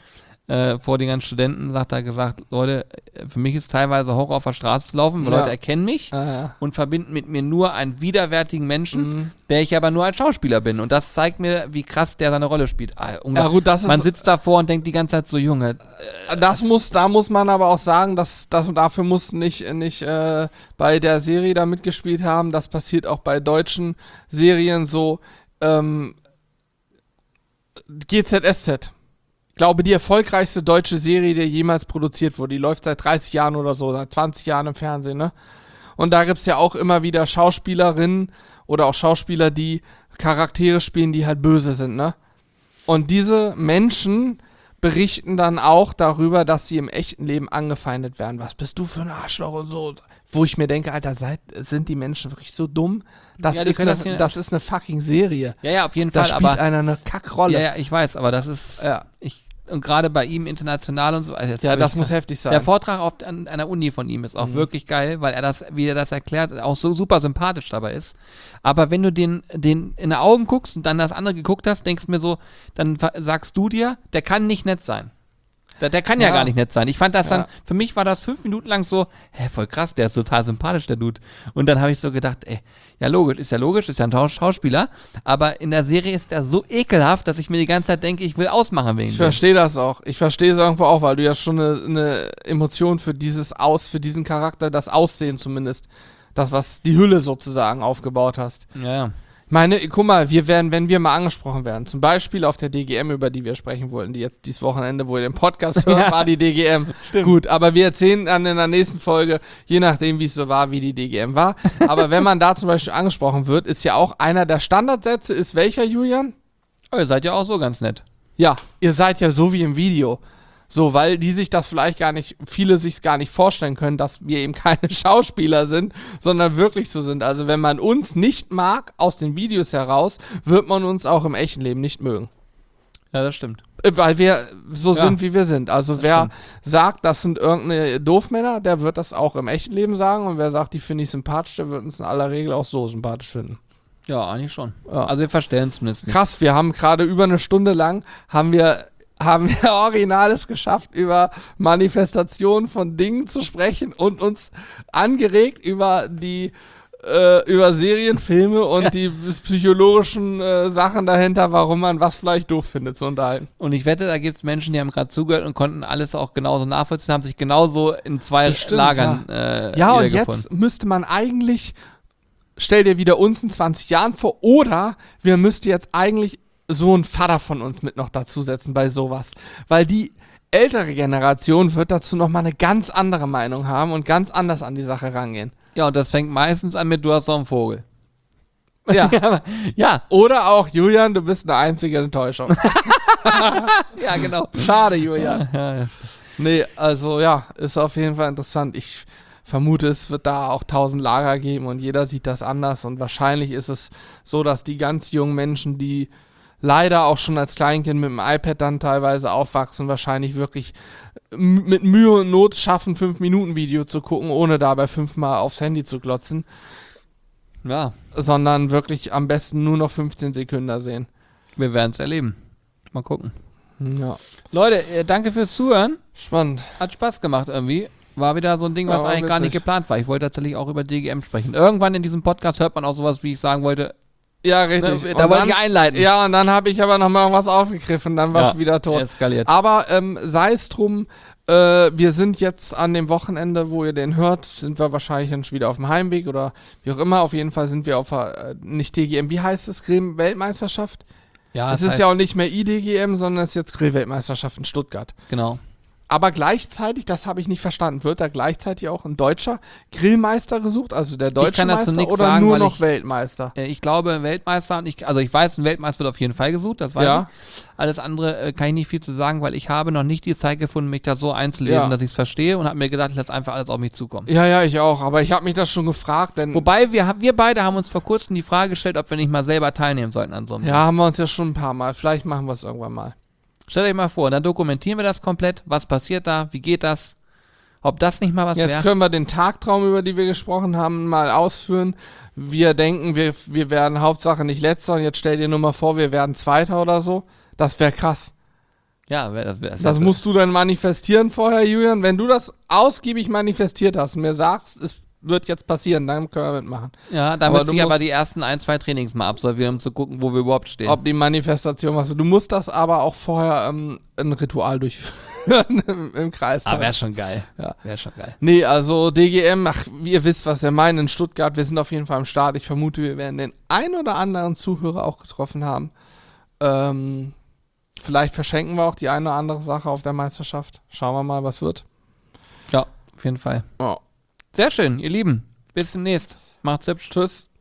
äh, vor den ganzen Studenten, hat er gesagt, Leute, für mich ist teilweise Horror auf der Straße zu laufen, weil Ja. Leute erkennen mich Ah, ja. und verbinden mit mir nur einen widerwärtigen Menschen, Mhm. der ich aber nur als Schauspieler bin. Und das zeigt mir, wie krass der seine Rolle spielt. Ah, Ja unglaublich. gut, das ist, Man sitzt davor und denkt die ganze Zeit so, Junge, das muss, da muss man aber auch sagen, dass, dass dafür muss nicht, nicht äh, bei der Serie da mitgespielt haben. Das passiert auch bei deutschen Serien so. Ähm, G Z S Z. Ich glaube, die erfolgreichste deutsche Serie, die jemals produziert wurde. Die läuft seit dreißig Jahren oder so, seit zwanzig Jahren im Fernsehen, ne? Und da gibt es ja auch immer wieder Schauspielerinnen oder auch Schauspieler, die Charaktere spielen, die halt böse sind, ne? Und diese Menschen berichten dann auch darüber, dass sie im echten Leben angefeindet werden. Was bist du für ein Arschloch und so. Wo ich mir denke, Alter, seid, sind die Menschen wirklich so dumm? Das, Ja, die ist, können eine, das hier- das ist eine fucking Serie. ja, ja, auf jeden Da Fall, spielt aber einer eine Kackrolle. ja, ja, ich weiß, aber das ist, Ja. ich, und gerade bei ihm international und so. Also jetzt Ja, wirklich das muss krass. heftig sein. Der Vortrag auf, an einer Uni von ihm ist auch Mhm. wirklich geil, weil er das, wie er das erklärt, auch so super sympathisch dabei ist. Aber wenn du den, den in die Augen guckst und dann das andere geguckt hast, denkst du mir so, dann fa- sagst du dir, der kann nicht nett sein. Der, der kann ja. Ja. gar nicht nett sein. Ich fand das Ja. dann, für mich war das fünf Minuten lang so, hä, voll krass, der ist total sympathisch, der Dude. Und dann habe ich so gedacht, ey, ja logisch, ist ja logisch, ist ja ein Schau- Schauspieler, aber in der Serie ist der so ekelhaft, dass ich mir die ganze Zeit denke, ich will ausmachen wegen Ich dem. verstehe das auch. Ich verstehe es irgendwo auch, weil du ja schon eine, eine Emotion für dieses Aus, für diesen Charakter, das Aussehen zumindest, das, was die Hülle sozusagen aufgebaut hast. Ja, ja. Ich meine, guck mal, wir werden, wenn wir mal angesprochen werden, zum Beispiel auf der D G M, über die wir sprechen wollten, die jetzt dieses Wochenende, wo ihr den Podcast hört, Ja. war die D G M. Stimmt. Gut, aber wir erzählen dann in der nächsten Folge, je nachdem, wie es so war, wie die D G M war. Aber wenn man da zum Beispiel angesprochen wird, ist ja auch einer der Standardsätze, ist welcher, Julian? Oh, ihr seid ja auch so ganz nett. Ja, ihr seid ja so wie im Video. So, weil die sich das vielleicht gar nicht, viele sich gar nicht vorstellen können, dass wir eben keine Schauspieler sind, sondern wirklich so sind. Also wenn man uns nicht mag, aus den Videos heraus, wird man uns auch im echten Leben nicht mögen. Ja, das stimmt. Äh, Weil wir so Ja. sind, wie wir sind. Also Das wer stimmt. sagt, das sind irgendeine Doofmänner, der wird das auch im echten Leben sagen. Und wer sagt, die finde ich sympathisch, der wird uns in aller Regel auch so sympathisch finden. Ja, eigentlich schon. Ja. Also wir verstehen es zumindest nicht. Krass, wir haben gerade über eine Stunde lang, haben wir, haben wir Originales geschafft, über Manifestationen von Dingen zu sprechen und uns angeregt über die, äh, über Serien, Filme und die psychologischen äh, Sachen dahinter, warum man was vielleicht doof findet, zu unterhalten. Und ich wette, da gibt es Menschen, die haben gerade zugehört und konnten alles auch genauso nachvollziehen, haben sich genauso in zwei Bestimmt, Lagern äh, Ja, und wiedergefunden. jetzt müsste man eigentlich, stell dir wieder uns in zwanzig Jahren vor, oder wir müssten jetzt eigentlich so einen Vater von uns mit noch dazusetzen bei sowas. Weil die ältere Generation wird dazu nochmal eine ganz andere Meinung haben und ganz anders an die Sache rangehen. Ja, und das fängt meistens an mit, du hast so einen Vogel. Ja. Ja, Oder auch, Julian, du bist eine einzige Enttäuschung. ja, genau. Schade, Julian. Ja, ja. Nee, also ja, ist auf jeden Fall interessant. Ich vermute, es wird da auch tausend Lager geben und jeder sieht das anders. Und wahrscheinlich ist es so, dass die ganz jungen Menschen, die leider auch schon als Kleinkind mit dem iPad dann teilweise aufwachsen, wahrscheinlich wirklich m- mit Mühe und Not schaffen, fünf Minuten Video zu gucken, ohne dabei fünfmal aufs Handy zu glotzen, Ja, sondern wirklich am besten nur noch fünfzehn Sekunden sehen. wir werden es erleben. Mal gucken. Ja, Leute, äh, danke fürs Zuhören. spannend. Hat Spaß gemacht irgendwie. War wieder so ein Ding, Ja, was war eigentlich gar nicht witzig. geplant war. Ich wollte tatsächlich auch über D G M sprechen. Irgendwann in diesem Podcast hört man auch sowas, wie ich sagen wollte. Ja, Ne, richtig. da Und wollte dann- ich einleiten. Ja, und dann habe ich aber noch mal was aufgegriffen, dann war Ja, ich wieder tot. Eskaliert. Aber ähm, sei es drum, äh, wir sind jetzt an dem Wochenende, wo ihr den hört, sind wir wahrscheinlich dann schon wieder auf dem Heimweg oder wie auch immer. Auf jeden Fall sind wir auf der, äh, nicht D G M, wie heißt es, Grill-Weltmeisterschaft? Ja, es das ist heißt- ja auch nicht mehr I D G M, sondern es ist jetzt Grill-Weltmeisterschaft in Stuttgart. Genau. Aber gleichzeitig, das habe ich nicht verstanden, wird da gleichzeitig auch ein deutscher Grillmeister gesucht, also der deutsche kann dazu Meister nichts oder sagen, nur weil noch ich- Weltmeister? Äh, Ich glaube, Weltmeister, und ich, also ich weiß, ein Weltmeister wird auf jeden Fall gesucht, das weiß Ja. ich. Alles andere äh, kann ich nicht viel zu sagen, weil ich habe noch nicht die Zeit gefunden, mich da so einzulesen, Ja. dass ich es verstehe und habe mir gedacht, ich lasse einfach alles auf mich zukommen. Ja, ja, ich auch, aber ich habe mich das schon gefragt, denn Wobei, wir, haben- wir beide haben uns vor kurzem die Frage gestellt, ob wir nicht mal selber teilnehmen sollten an so einem. ja, haben wir uns ja schon ein paar Mal, vielleicht machen wir es irgendwann mal. Stellt euch mal vor, dann dokumentieren wir das komplett. Was passiert da? Wie geht das? Ob das nicht mal was Jetzt wäre? können wir den Tagtraum, über den wir gesprochen haben, mal ausführen. Wir denken, wir, wir werden Hauptsache nicht Letzter und jetzt stell dir nur mal vor, wir werden Zweiter oder so. Das wäre krass. Ja, das, das, Das musst du dann manifestieren vorher, Julian. Wenn du das ausgiebig manifestiert hast und mir sagst, es wird jetzt passieren, dann können wir mitmachen. Ja, da Aber müsste du ich aber musst- die ersten ein, zwei Trainings mal absolvieren, um zu gucken, wo wir überhaupt stehen. Ob die Manifestation was. Du musst das aber auch vorher ähm, ein Ritual durchführen im, im Kreis. Ah, wäre schon geil. Ja. Wäre schon geil. Nee, also D G M, ach, ihr wisst, was wir meinen in Stuttgart. Wir sind auf jeden Fall am Start. Ich vermute, wir werden den ein oder anderen Zuhörer auch getroffen haben. Ähm, vielleicht verschenken wir auch die eine oder andere Sache auf der Meisterschaft. Schauen wir mal, was wird. Ja, auf jeden Fall. Oh. Sehr schön, ihr Lieben. Bis demnächst. Macht's hübsch. Tschüss.